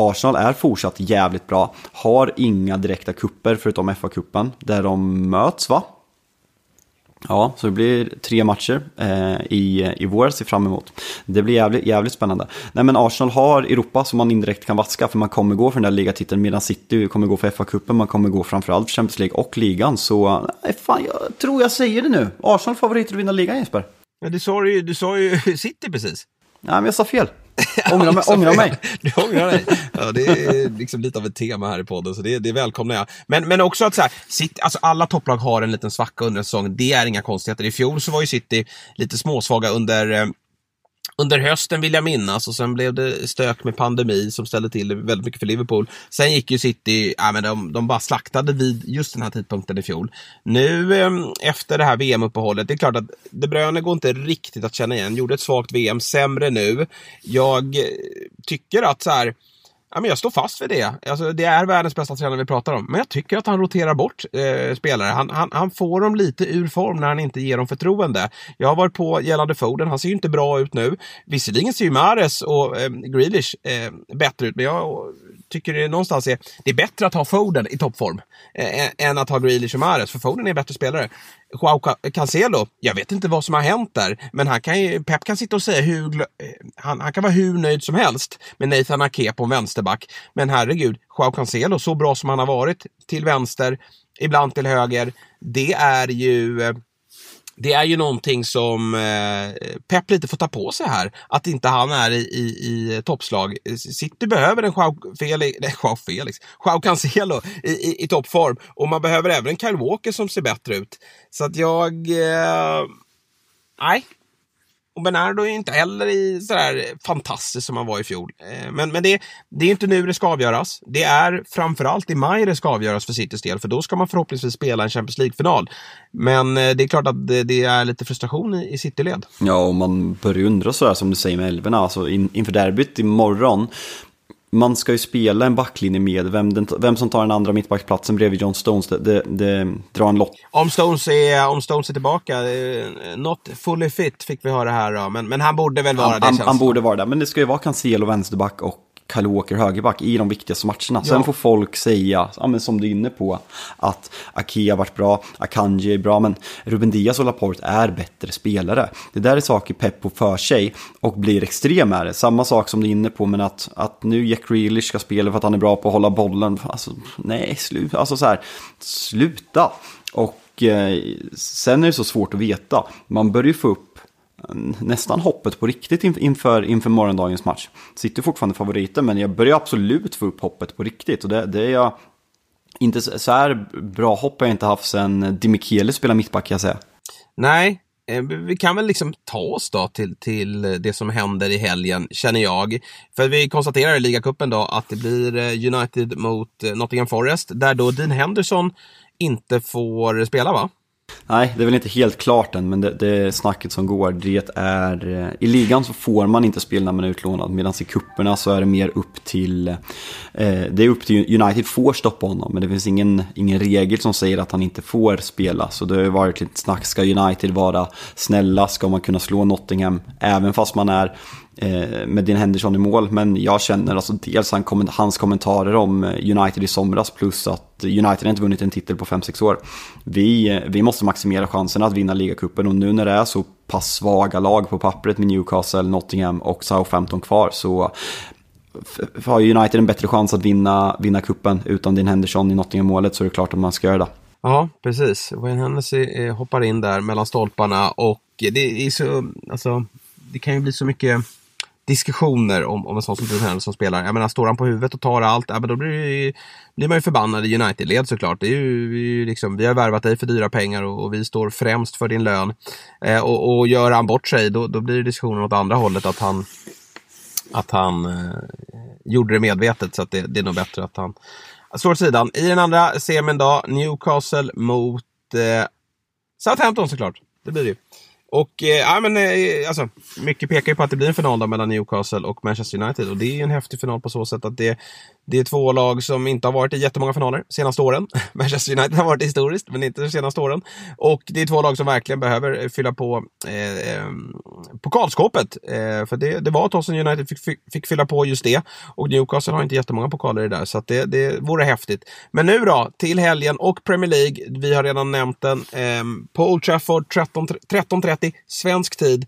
Arsenal är fortsatt jävligt bra. Har inga direkta kupper förutom FA-cupen där de möts, va? Ja, så det blir 3 matcher i vår att se fram emot. Det blir jävligt spännande. Nej, men Arsenal har Europa som man indirekt kan vaska, för man kommer gå för den där ligatiteln, medan City kommer gå för FA-cupen, man kommer gå framförallt för Champions League och ligan. Så fan, jag tror jag säger det nu. Arsenal favoriter att vinna ligan, Jesper. Ja, du sa ju City precis. Nej, men jag sa fel. Ångra mig. Du ångrar dig. Ja, det är liksom lite av ett tema här i podden, så det välkomnar jag. Men också att så här, City, alltså alla topplag har en liten svacka under en säsong. Det är inga konstigheter. I fjol så var ju City lite småsvaga under hösten, vill jag minnas, och sen blev det stök med pandemi som ställde till det väldigt mycket för Liverpool. Sen gick ju City, de bara slaktade vid just den här tidpunkten i fjol. Nu efter det här VM-uppehållet, det är klart att De Bruyne går inte riktigt att känna igen. Gjorde ett svagt VM, sämre nu. Jag tycker att så här, men jag står fast vid det. Alltså, det är världens bästa tränare vi pratar om. Men jag tycker att han roterar bort spelare. Han får dem lite ur form när han inte ger dem förtroende. Jag har varit på gällande Foden. Han ser ju inte bra ut nu. Visserligen ser ju Mahrez och Grealish bättre ut. Men jag tycker det någonstans det är bättre att ha Foden i toppform än att ha Grealish och Mahrez. För Foden är en bättre spelare. Joao Cancelo, jag vet inte vad som har hänt där, men Pep kan sitta och säga han kan vara hur nöjd som helst med Nathan Ake på en vänsterback, men herregud, Joao Cancelo, så bra som han har varit till vänster, ibland till höger, det är ju någonting som Pep lite får ta på sig här, att inte han är i toppslag. City behöver en Joao Cancelo i toppform, och man behöver även en Kyle Walker som ser bättre ut. Så att nej. Och Bernardo är inte heller i sådär fantastiskt som han var i fjol. Men det är inte nu det ska avgöras. Det är framförallt i maj det ska avgöras för Citys del. För då ska man förhoppningsvis spela en Champions League-final. Men det är klart att det är lite frustration i City-led. Ja, och man börjar undra sådär som du säger med elverna. Alltså inför derbyt imorgon. Man ska ju spela en backlinje med vem som tar den andra mittbacksplatsen bredvid John Stones. Det drar en lott. Om Stones är tillbaka, not fully fit fick vi höra här då. Men han borde väl vara det. Han borde vara det, men det ska ju vara Cancelo vänsterback och Kyle Walker högerback i de viktigaste matcherna. Sen får folk säga, men som du är inne på, att Ake har varit bra, Akanji är bra, men Ruben Dias och Laporte är bättre spelare. Det där är saker Pep på för sig och blir extrem med det. Samma sak som du är inne på, men att nu Jack Grealish ska spela för att han är bra på att hålla bollen. Alltså, nej, sluta. Och sen är det så svårt att veta. Man börjar ju få upp nästan hoppet på riktigt inför morgondagens match. Sitter fortfarande favoriter, men jag börjar absolut få upp hoppet på riktigt, och det är jag inte så här bra hopp har jag inte haft sen Demichele spelade mittback, kan jag säga. Nej, vi kan väl liksom ta oss då till det som händer i helgen, känner jag. För vi konstaterar i ligacupen då att det blir United mot Nottingham Forest, där då Dean Henderson inte får spela, va? Nej, det är väl inte helt klart än, men det är snacket som går. Det är, i ligan så får man inte spela när man är utlånad, medan i kupperna så är det mer upp till United får stoppa honom, men det finns ingen regel som säger att han inte får spela. Så det har varit lite snack, ska United vara snälla, ska man kunna slå Nottingham även fast man är med Dean Henderson i mål. Men jag känner alltså dels hans kommentarer om United i somras, plus att United inte vunnit en titel på 5-6 år. Vi måste maximera chansen att vinna ligacupen, och nu när det är så pass svaga lag på pappret med Newcastle, Nottingham och Southampton kvar, så har United en bättre chans att vinna kuppen utan Dean Henderson i Nottingham-målet, så är det klart att man ska göra det. Ja, precis. Wayne Hennessy hoppar in där mellan stolparna, och det är så, alltså, det kan ju bli så mycket diskussioner om en sån som Dean Henderson spelar. Jag menar, står han på huvudet och tar allt, men då blir man ju förbannad i United-led såklart. Det är ju liksom, vi har värvat dig för dyra pengar och vi står främst för din lön. Och gör han bort sig, då blir det diskussioner åt andra hållet, att han gjorde det medvetet, så att det är nog bättre att han står sidan. I den andra semin då, Newcastle mot Southampton såklart. Det blir det ju. Och alltså, mycket pekar ju på att det blir en final då mellan Newcastle och Manchester United. Och det är en häftig final på så sätt att det är två lag som inte har varit i jättemånga finaler senaste åren. Manchester United har varit historiskt, men inte de senaste åren. Och det är två lag som verkligen behöver fylla på pokalskåpet. För det var att Tottenham United fick fylla på just det. Och Newcastle har inte jättemånga pokaler i det där. Så att det vore häftigt. Men nu då, till helgen och Premier League. Vi har redan nämnt den. På Old Trafford 13:30 svensk tid.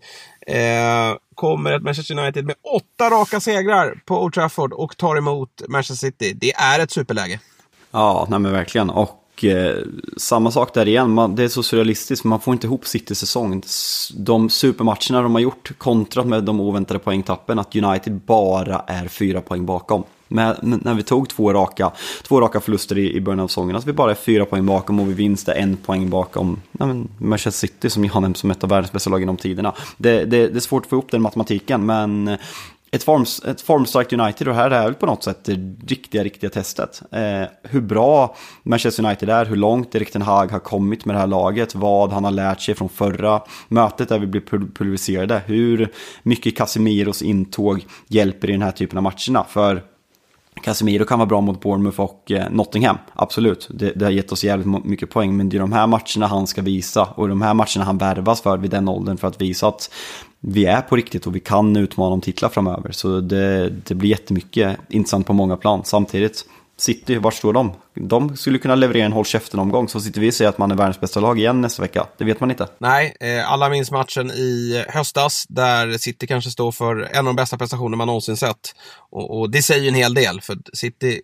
Kommer ett Manchester United med 8 raka segrar på Old Trafford och tar emot Manchester City. Det är ett superläge. Ja, nej men verkligen. Och samma sak där igen. Det är så surrealistiskt, man får inte ihop City-säsong. De supermatcherna de har gjort kontrat med de oväntade poängtappen, att United bara är 4 poäng bakom. Men när vi tog två raka förluster i början av säsongen, att vi bara är 4 poäng bakom och vi vinster 1 poäng bakom Manchester City, som jag har nämnt som ett av världens bästa lag genom tiderna. Det är svårt att få ihop den matematiken, men ett formstarkt United, och här är väl på något sätt det riktiga testet. Hur bra Manchester United är, hur långt Erik ten Hag har kommit med det här laget, vad han har lärt sig från förra mötet där vi blev pulveriserade, hur mycket Casemiros intåg hjälper i den här typen av matcherna. För Casemiro kan vara bra mot Bournemouth och Nottingham, absolut. Det har gett oss jävligt mycket poäng, men det är de här matcherna han ska visa, och de här matcherna han värvas för vid den åldern, för att visa att vi är på riktigt och vi kan utmana om titlar framöver. Så det blir jättemycket intressant på många plan. Samtidigt, City, var står de? De skulle kunna leverera en håll käften-omgång, så sitter vi och säger att man är världens bästa lag igen nästa vecka. Det vet man inte. Nej, alla minns matchen i höstas där City kanske står för en av de bästa prestationer man någonsin sett. Och det säger ju en hel del, för City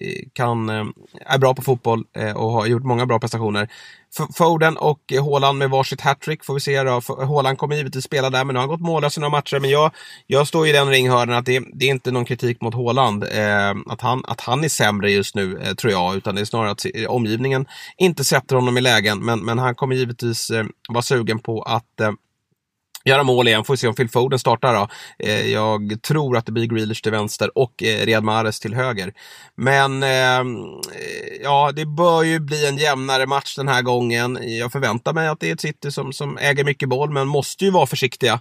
är bra på fotboll och har gjort många bra prestationer. Foden och Haaland med varsitt hattrick får vi se då. Haaland kommer givetvis spela där, men nu har han gått mållös i några matcher. Men jag står i den ringhörden att det är inte någon kritik mot Haaland att han är sämre just nu, tror jag, utan det är snarare att omgivningen inte sätter honom i lägen, men han kommer givetvis vara sugen på att göra mål igen. Får vi se om Phil Foden startar då. Jag tror att det blir Grealish till vänster och Riyad Mahrez till höger. Men det bör ju bli en jämnare match den här gången. Jag förväntar mig att det är ett City som äger mycket boll, men måste ju vara försiktiga.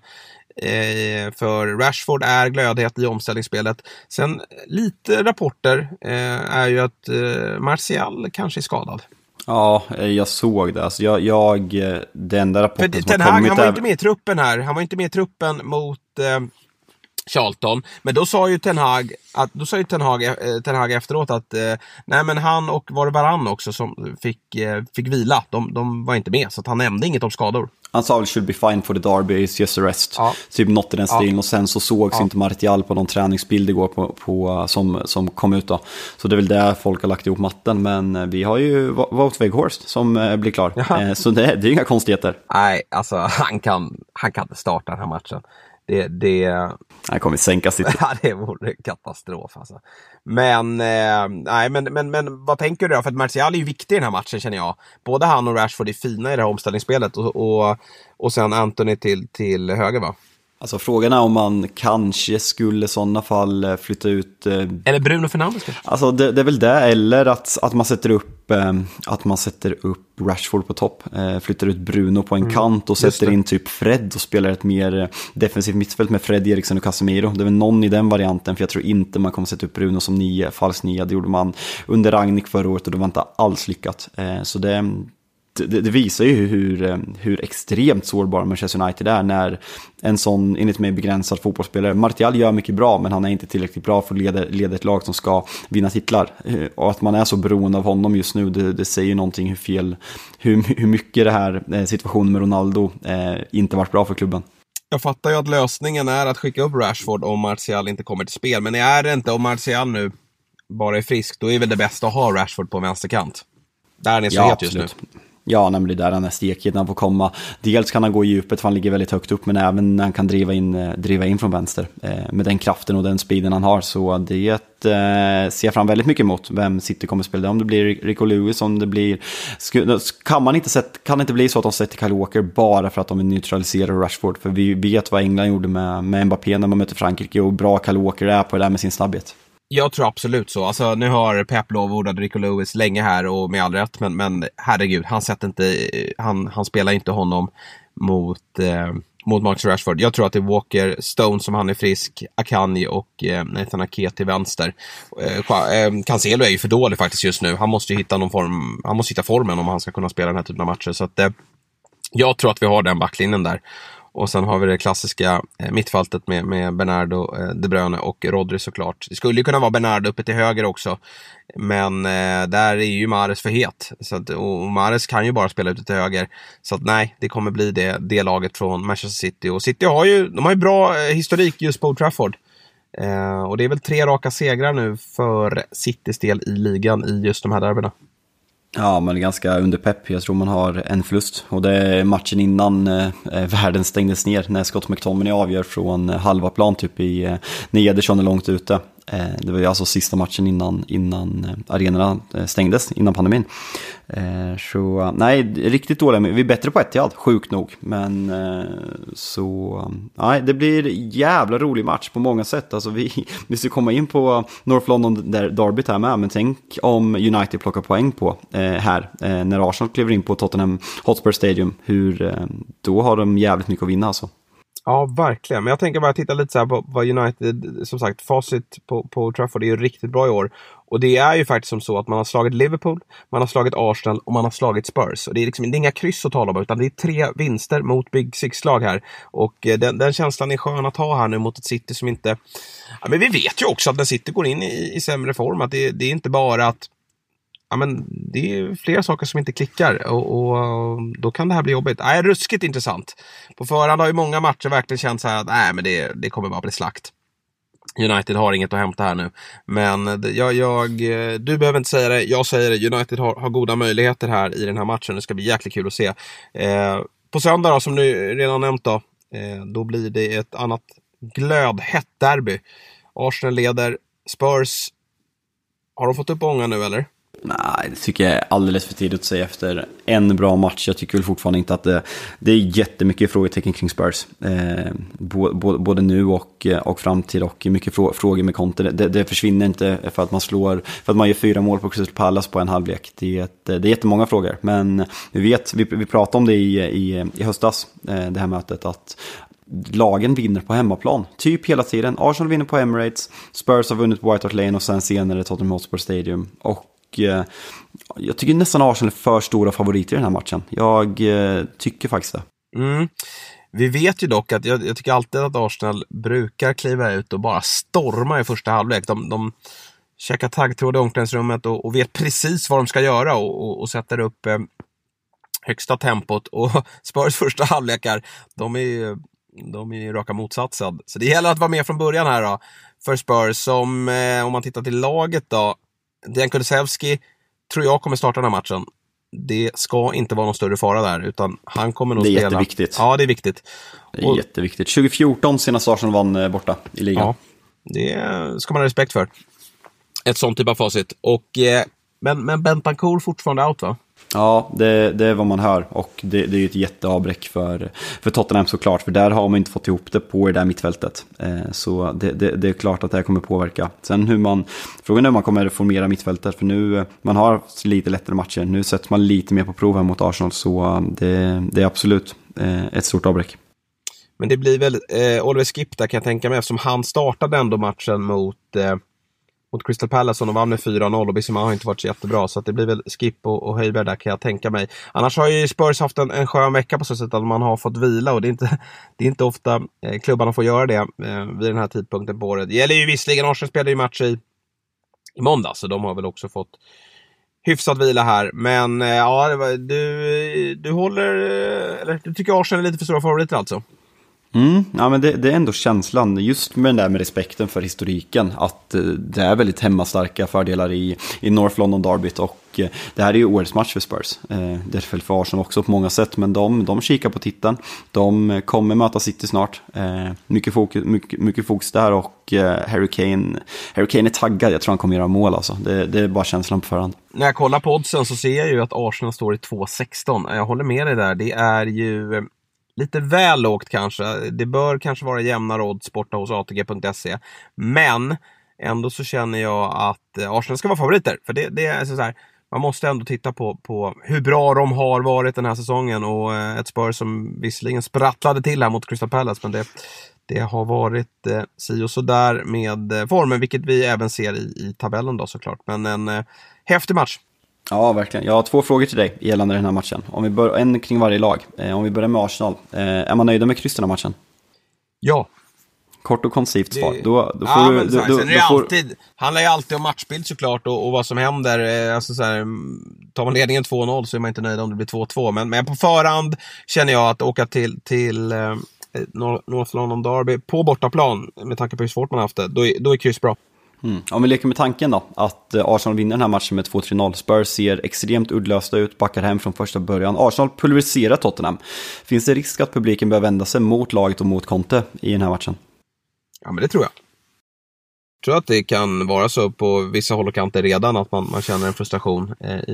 För Rashford är glödhet i omställningsspelet. Sen lite rapporter är ju att Martial kanske är skadad. Ja, jag såg det. Alltså det enda rapporten som har kommit... Han var inte med i truppen här. Han var inte med i truppen mot Charlton. Men då sa ju Ten Hag efteråt att nej, men han och var det Varane också som fick vila. De var inte med, så att han nämnde inget om skador. Han sa väl should be fine for the derby, is just a rest. Ja. Typ något i den stilen. Och sen så sågs inte Martial på någon träningsbild igår på som kom ut då. Så det är väl där folk har lagt ihop matten. Men vi har ju Wout Weghorst som blir klar. Så det är inga konstigheter. Nej, alltså han kan starta den här matchen. Han kommer sänka sitt. Ja, det vore katastrof alltså. Men vad tänker du då? För att Martial är ju viktig i den här matchen, känner jag. Både han och Rashford är fina i det här omställningsspelet, och sen Anthony till höger, va? Alltså frågan är om man kanske skulle i sådana fall flytta ut... Eller Bruno Fernandes kanske? Alltså det är väl det, eller att man sätter upp Rashford på topp, flyttar ut Bruno på en kant och sätter in typ Fred och spelar ett mer defensivt mittfält med Fred, Eriksson och Casemiro. Det är väl någon i den varianten, för jag tror inte man kommer sätta upp Bruno som falsk 9. Det gjorde man under Rangnick förra året och det var inte alls lyckat. Så det visar ju hur extremt sårbar Manchester United är när en sån, enligt mig, begränsad fotbollsspelare. Martial gör mycket bra, men han är inte tillräckligt bra för att leda ett lag som ska vinna titlar. Och att man är så beroende av honom just nu, det säger någonting hur mycket det här situationen med Ronaldo inte varit bra för klubben. Jag fattar ju att lösningen är att skicka upp Rashford om Martial inte kommer till spel. Men är det inte, om Martial nu bara är frisk, då är väl det bästa att ha Rashford på en vänsterkant. Där är så het just nu. Ja, nämligen där han är stekig när han får komma. Dels kan han gå i djupet för han ligger väldigt högt upp, men även när han kan driva in från vänster med den kraften och den speeden han har. Så det ser jag fram väldigt mycket emot vem City kommer att spela. Om det blir Rico Lewis, om det blir... Kan det inte bli så att de sätter Kyle Walker bara för att de vill neutralisera Rashford? För vi vet vad England gjorde med Mbappé när man mötte Frankrike, och bra Kyle Walker är på det där med sin snabbhet. Jag tror absolut så. Alltså, nu har Pep lovordat Rico Lewis länge här, och med all rätt, men herregud, han spelar inte honom mot Marcus Rashford. Jag tror att det är Walker, Stone som han är frisk, Akanji och Nathan Ake till vänster. Cancelo är ju för dålig faktiskt just nu. Han måste ju hitta någon form, han måste hitta formen om han ska kunna spela den här typen av matcher. Så att jag tror att vi har den backlinjen där. Och sen har vi det klassiska mittfältet med Bernardo, De Bruyne och Rodri såklart. Det skulle ju kunna vara Bernardo uppe till höger också. Men där är ju Mahrez för het. Så att, och Mahrez kan ju bara spela ute till höger. Så att nej, det kommer bli det laget från Manchester City. Och City har ju bra historik just på Old Trafford. Och det är väl 3 raka segrar nu för Citys del i ligan i just de här derbyna. Ja, man är ganska under pepp. Jag tror man har en förlust. Och det är matchen innan världen stängdes ner. När Scott McTominay avgör från halva plan typ när Ederson är långt ute. Det var ju alltså sista matchen innan arenorna stängdes, innan pandemin. Så nej, riktigt dåliga. Vi är bättre på Etihad, sjukt nog. Men så nej, det blir jävla rolig match på många sätt. Alltså vi ska komma in på North London där derbyt här med. Men tänk om United plockar poäng på här när Arsenal kliver in på Tottenham Hotspur Stadium. Då har de jävligt mycket att vinna alltså. Ja, verkligen. Men jag tänker bara titta lite så här på vad United, som sagt, facit på Trafford är ju riktigt bra i år. Och det är ju faktiskt som så att man har slagit Liverpool, man har slagit Arsenal och man har slagit Spurs. Och det är liksom inga kryss att tala om, utan det är 3 vinster mot Big Six-lag här. Och den känslan är skön att ha här nu mot ett City som inte... Ja, men vi vet ju också att när City går in i sämre form, att det är inte bara att... Ja, men det är flera saker som inte klickar och då kan det här bli jobbigt. Nej, ruskigt intressant. På förhand har ju många matcher verkligen känt så här att nej, men det kommer bara bli slakt. United har inget att hämta här nu. Men du behöver inte säga det, jag säger det. United har goda möjligheter här i den här matchen. Det ska bli jäkligt kul att se. På söndag då, som du redan nämnt då blir det ett annat glödhett derby. Arsenal leder, Spurs, har de fått upp ångan nu eller? Nej, det tycker jag är alldeles för tidigt att säga efter en bra match. Jag tycker väl fortfarande inte att det är jättemycket frågetecken kring Spurs. Både nu och framtid, och mycket frågor med Conte. Det försvinner inte för att man gör 4 mål på Crystal Palace på en halvlek. Det är jättemånga frågor. Men vi pratade om det i höstas, det här mötet, att lagen vinner på hemmaplan typ hela tiden. Arsenal vinner på Emirates, Spurs har vunnit på White Hart Lane och sen senare Tottenham Hotspur Stadium. Och jag tycker nästan Arsenal är för stora favoriter i den här matchen. Jag tycker faktiskt det. Vi vet ju dock att jag tycker alltid att Arsenal brukar kliva ut och bara storma i första halvlek. De checkar taggtråd i omklädningsrummet och vet precis vad de ska göra och sätter upp högsta tempot. Och Spurs första halvlekar, de är ju raka motsatsen. Så det gäller att vara med från början här då. För Spurs, som om man tittar till laget då, Dejan Kulusevski tror jag kommer starta den här matchen. Det ska inte vara någon större fara där, utan han kommer nog spela. Det är jätteviktigt. Ja, det är viktigt. Det är jätteviktigt. 2014 senast Arsenal vann borta i ligan. Ja, det ska man ha respekt för. Ett sånt typ av facit. Och, men Bentancur fortfarande out, va? Ja, det är vad man hör. Och det är ju ett jätteavbräck för Tottenham såklart. För där har man inte fått ihop det på det där mittfältet. Så det är klart att det här kommer påverka. Sen frågan är hur man kommer reformera mittfältet. För nu, man har lite lättare matcher. Nu sätter man lite mer på prov här mot Arsenal. Så det är absolut ett stort avbräck. Men det blir väl Oliver Skip där, kan jag tänka mig. Eftersom han startade ändå matchen mot Crystal Palace, och de vann med 4-0 och Bissima har inte varit så jättebra, så att det blir väl Skip och Höjberg där, kan jag tänka mig. Annars har ju Spurs haft en skön vecka på så sätt att man har fått vila, och det är inte ofta klubbarna får göra det vid den här tidpunkten på året. Det gäller ju visserligen, Arsenal spelade ju match i måndag, så de har väl också fått hyfsat vila här. Men ja, du håller, eller du tycker Arsenal är lite för stora favoriter alltså? Ja, men det är ändå känslan, just med den där med respekten för historiken, att det är väldigt hemmastarka fördelar i North London derbyt, och det här är ju årets match för Spurs. Det är väl för Arsenal också på många sätt, men de kikar på titeln. De kommer möta City snart. Mycket fokus där, och Harry Kane är taggad. Jag tror han kommer göra mål alltså. Det är bara känslan på förhand. När jag kollar på oddsen så ser jag ju att Arsenal står i 2,16. Jag håller med dig där. Det är ju lite väl lågt kanske. Det bör kanske vara jämnare odds borta hos ATG.se. Men ändå så känner jag att Arsenal ska vara favoriter. För det är så här, man måste ändå titta på hur bra de har varit den här säsongen, och ett Spurs som visserligen sprattlade till här mot Crystal Palace, men det har varit si och så där med formen, vilket vi även ser i tabellen då såklart. Men en häftig match. Ja, verkligen. Jag har 2 frågor till dig gällande den här matchen. Om vi börjar, en kring varje lag. Om vi börjar med Arsenal. Är man nöjda med kryss den här matchen? Ja. Kort och koncist svar. Handlar ju alltid om matchbild såklart, och vad som händer. Alltså så här, tar man ledningen 2-0 så är man inte nöjd om det blir 2-2. Men på förhand känner jag att åka till North London Derby på bortaplan, med tanke på hur svårt man har haft det, då är kryss bra. Om vi leker med tanken då, att Arsenal vinner den här matchen med 2-3-0. Spurs ser extremt uddlösta ut, backar hem från första början. Arsenal pulveriserar Tottenham. Finns det risk att publiken börjar vända sig mot laget och mot Conte i den här matchen? Ja, men det tror jag. Jag tror att det kan vara så på vissa håll och kanter redan, att man känner en frustration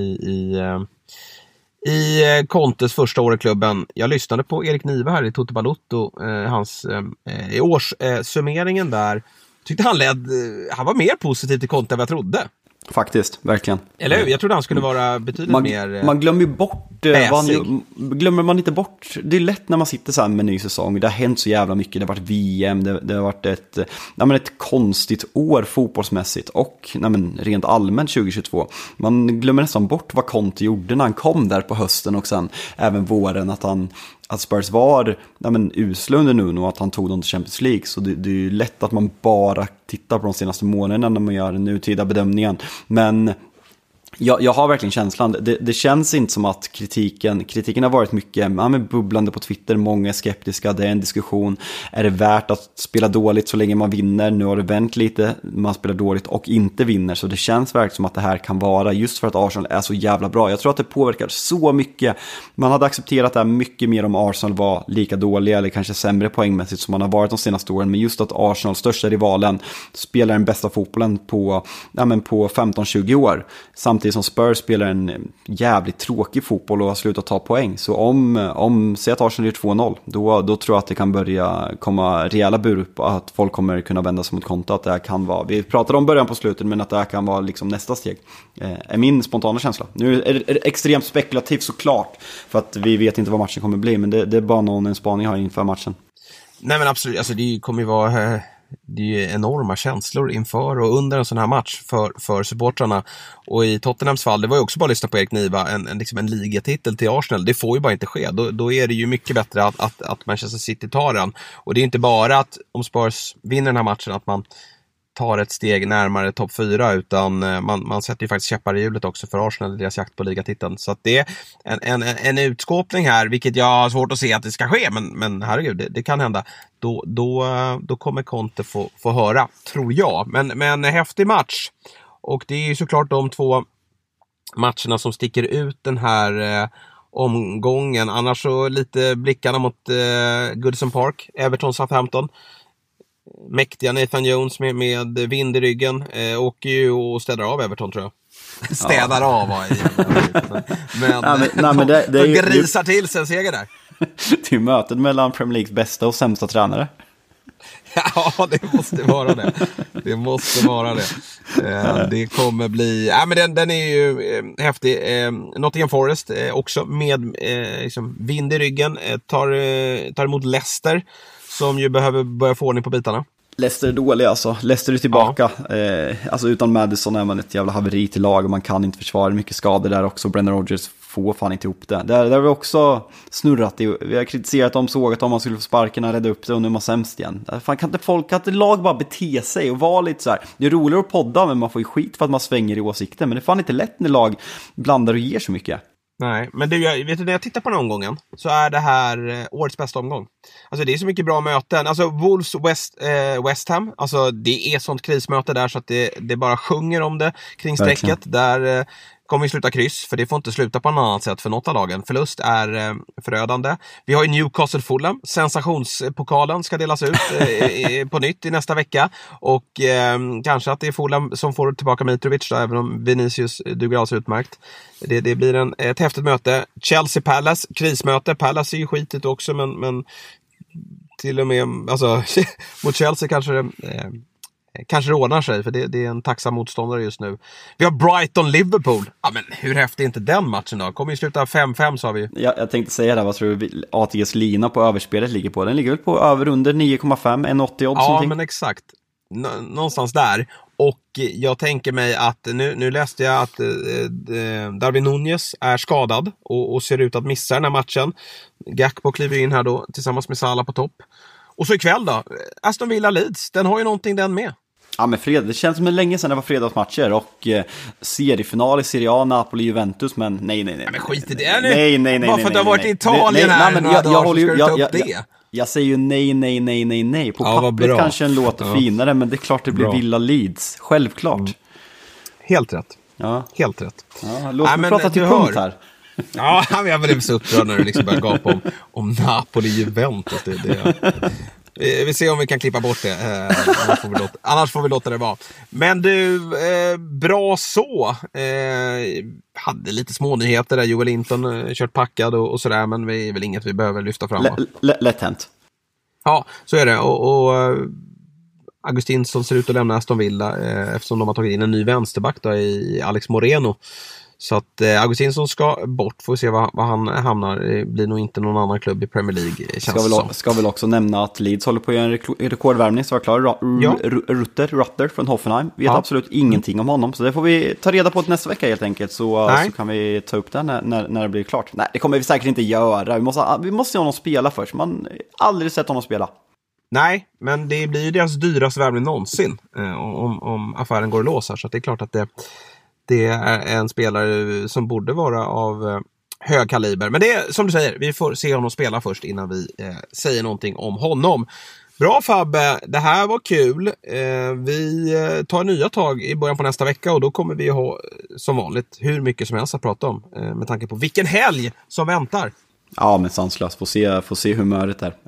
i Contes första år i klubben. Jag lyssnade på Erik Nive här i Toto Balotto, hans årssummeringen där. Tyckte han var mer positiv till Conte än vad jag trodde. Faktiskt, verkligen. Eller hur? Jag trodde han skulle vara betydligt mer... Man glömmer ju bort... glömmer man inte bort... Det är lätt när man sitter så här med en ny säsong. Det har hänt så jävla mycket. Det har varit VM. Det har varit ett konstigt år fotbollsmässigt. Och rent allmänt 2022. Man glömmer nästan bort vad Conte gjorde när han kom där på hösten. Och sen även våren att Spurs var usla under Nuno och att han tog dem till Champions League. Så det är ju lätt att man bara tittar på de senaste månaderna när man gör den nutida bedömningen. Men jag har verkligen känslan. Det känns inte som att kritiken har varit mycket bubblande på Twitter. Många är skeptiska. Det är en diskussion. Är det värt att spela dåligt så länge man vinner? Nu har det vänt lite. Man spelar dåligt och inte vinner. Så det känns verkligen som att det här kan vara, just för att Arsenal är så jävla bra. Jag tror att det påverkar så mycket. Man hade accepterat det här mycket mer om Arsenal var lika dåliga eller kanske sämre poängmässigt som man har varit de senaste åren. Men just att Arsenal, största rivalen, spelar den bästa fotbollen på 15-20 år. Samtidigt som Spurs spelar en jävligt tråkig fotboll och har slutat ta poäng. Så om säg att Arsenal gör 2-0, då tror jag att det kan börja komma rejäla bur på att folk kommer kunna vända sig mot Conte. Att det här kan vara, vi pratade om början på slutet, men att det här kan vara liksom nästa steg. Är min spontana känsla. Nu är det extremt spekulativt såklart, för att vi vet inte vad matchen kommer bli, men det är bara en spaning jag har inför matchen. Nej, men absolut, alltså det kommer ju vara... Det är ju enorma känslor inför och under en sån här match för supportrarna. Och i Tottenhams fall, det var ju också bara att lyssna på Erik Niva, en ligatitel till Arsenal. Det får ju bara inte ske. Då är det ju mycket bättre att Manchester City tar den. Och det är inte bara att om Spurs vinner den här matchen att man tar ett steg närmare topp 4, utan man sätter ju faktiskt käppar i hjulet också för Arsenal i deras jakt på ligatiteln. Så att det är en utskåpning här, vilket jag har svårt att se att det ska ske, men herregud, det kan hända. Då kommer Conte få höra, tror jag. Men en häftig match. Och det är ju såklart de 2 matcherna som sticker ut den här omgången. Annars så lite blickarna mot Goodison Park, Everton Southampton. Mäktiga Nathan Jones med vind i ryggen åker ju och städar av Everton, tror jag. Städar av var men det grisar till sig en seger där. Det är mötet mellan Premier Leagues bästa och sämsta tränare. Ja, det måste vara det. Det måste vara det. Det kommer bli... Ja, men den är ju häftig. Nottingham Forest också med liksom vind i ryggen. Tar emot Leicester, som ju behöver börja få ordning på bitarna. Leicester är dåliga alltså. Leicester är tillbaka. Ja. Alltså utan Madison är man ett jävla haveri till lag och man kan inte försvara. Mycket skador där också. Brendan Rodgers får fan inte ihop det. Där har vi också snurrat. Vi har kritiserat dem, sågat om man skulle få sparken, rädda upp det och nu är man sämst igen. Fan, kan inte lag bara bete sig och vara lite så här. Det är roligare att podda, men man får ju skit för att man svänger i åsikter. Men det är fan inte lätt när lag blandar och ger så mycket. Nej, men vet du, när jag tittar på den omgången så är det här årets bästa omgång. Alltså det är så mycket bra möten. Alltså Wolves West Ham, alltså det är sånt krismöte där så att det bara sjunger om det kring strecket. Där kommer vi sluta kryss, för det får inte sluta på något annat sätt för något av lagen. Förlust är förödande. Vi har ju Newcastle Fulham. Sensationspokalen ska delas ut på nytt i nästa vecka. Och kanske att det är Fulham som får tillbaka Mitrovic då, även om Vinicius duger alltså utmärkt. Det blir ett häftigt möte. Chelsea Palace, krismöte. Palace är ju skitigt också, men till och med alltså, mot Chelsea kanske kanske ordnar sig, för det är en tacksam motståndare just nu. Vi har Brighton-Liverpool. Ja, men hur häftig är inte den matchen då? Kommer ju sluta 5-5, sa vi. Jag tänkte säga det, vad tror du ATGs lina på överspelet ligger på? Den ligger väl på över under 9,5, 1,80 odds. Ja, någonting. Men exakt. Någonstans där. Och jag tänker mig att nu läste jag att Darwin Núñez är skadad och ser ut att missa den här matchen. Gakpo kliver in här då tillsammans med Salah på topp. Och så ikväll då, Aston Villa Leeds, den har ju någonting den med. Ja, men det känns som länge sedan det var fredagsmatcher och seriefinal i Serie A, Napoli, Juventus, men nej. Men skit i det nu. Nej. Bara för att du har varit i Italien här några dagar så ska du ta upp det. Jag säger ju nej. På pappret kanske en låter finare, men det är klart det blir Villa Leeds. Självklart. Helt rätt. Ja. Helt rätt. Ja, låt mig prata till punkt här. Ja, jag blev så upprörd när du liksom började gapa om Napoli Juventus. Vi ser om vi kan klippa bort det. Annars får vi låta det vara. Men du, bra så. Hade lite små nyheter där. Joel Linton kört packad och sådär. Men det är väl inget vi behöver lyfta fram. Lätt hänt. Ja, så är det. Och Augustinsson ser ut att lämna Aston Villa eftersom de har tagit in en ny vänsterback då, i Alex Moreno. Så att Augustinsson ska bort, får vi se vad han hamnar. Det blir nog inte någon annan klubb i Premier League. Ska väl också nämna att Leeds håller på en rekordvärvning, så var klar. Rutter från Hoffenheim. Vet absolut ingenting om honom, så det får vi ta reda på nästa vecka helt enkelt. Så kan vi ta upp det när det blir klart. Nej, det kommer vi säkert inte göra. Vi måste se honom spela först. Man har aldrig sett honom spela. Nej, men det blir ju deras dyraste värvning någonsin om affären går att låsa. Så att det är klart att det är en spelare som borde vara av hög kaliber. Men det är som du säger, vi får se honom spela först innan vi säger någonting om honom. Bra Fabbe, det här var kul. Vi tar nya tag i början på nästa vecka och då kommer vi ha som vanligt hur mycket som helst att prata om. Med tanke på vilken helg som väntar. Ja, men sanslöst. Får se humöret där.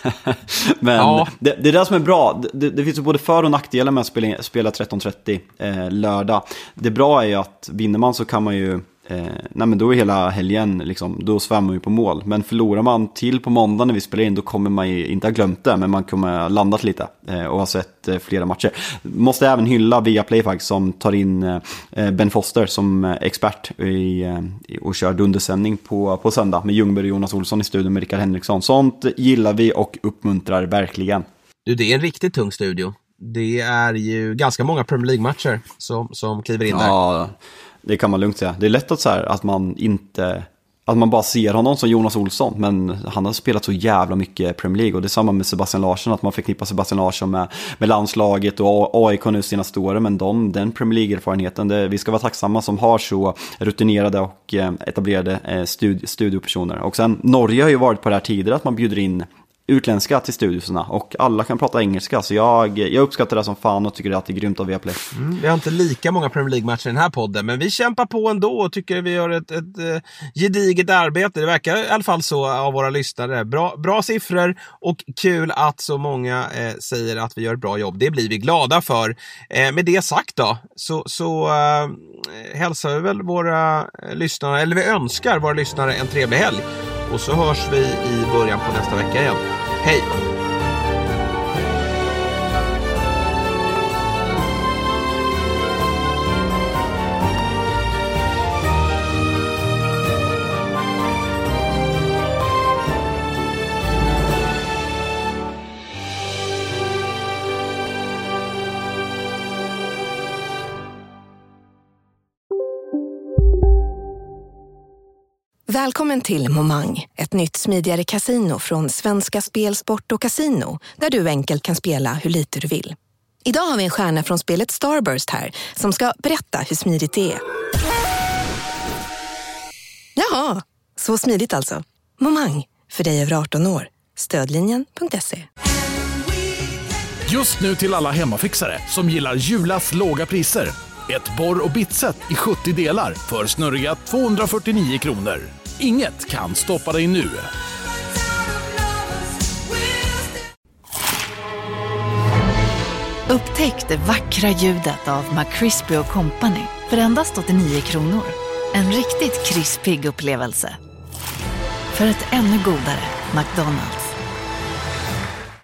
Men det är det som är bra. Det finns ju både för- och nackdelar med att spela 13:30 lördag. Det bra är ju att vinner man så kan man ju men då är hela helgen liksom, då svämmar man ju på mål. Men förlorar man till på måndag när vi spelar in, då kommer man ju inte ha glömt det, men man kommer ha landat lite och ha sett flera matcher. Måste även hylla Viaplay faktiskt, som tar in Ben Foster som expert och kör dundersändning på söndag med Ljungberg och Jonas Olsson i studion med Rickard Henriksson. Sånt gillar vi och uppmuntrar verkligen. Du, det är en riktigt tung studio. Det är ju ganska många Premier League-matcher som kliver in där. Ja, det kan man lugnt säga. Det är lätt att man bara ser honom som Jonas Olsson, men han har spelat så jävla mycket Premier League, och det är samma med Sebastian Larsson, att man förknippar Sebastian Larsson med landslaget och AIK nu sina stora, men den Premier League-erfarenheten, vi ska vara tacksamma som har så rutinerade och etablerade studiopersoner. Och sen Norge har ju varit på det här tidigare, att man bjuder in utländska till studioserna och alla kan prata engelska, så jag uppskattar det som fan och tycker att det är grymt av Viaplay. Vi har inte lika många Premier League-matcher i den här podden, men vi kämpar på ändå och tycker vi gör ett gediget arbete. Det verkar i alla fall så av våra lyssnare. Bra siffror och kul att så många säger att vi gör ett bra jobb. Det blir vi glada för. Med det sagt då, så hälsar vi väl våra lyssnare, eller vi önskar våra lyssnare en trevlig helg. Och så hörs vi i början på nästa vecka igen. Hej! Välkommen till Momang, ett nytt smidigare casino från Svenska Spel, Sport och Casino, där du enkelt kan spela hur lite du vill. Idag har vi en stjärna från spelet Starburst här, som ska berätta hur smidigt det är. Jaha, så smidigt alltså. Momang, för dig över 18 år. Stödlinjen.se. Just nu till alla hemmafixare som gillar Julas låga priser. Ett borr- och bitset i 70 delar för snurriga 249 kronor. Inget kan stoppa dig nu. Upptäck det vackra ljudet av McCrispy & Company för endast 89 kronor. En riktigt krispig upplevelse. För ett ännu godare McDonald's.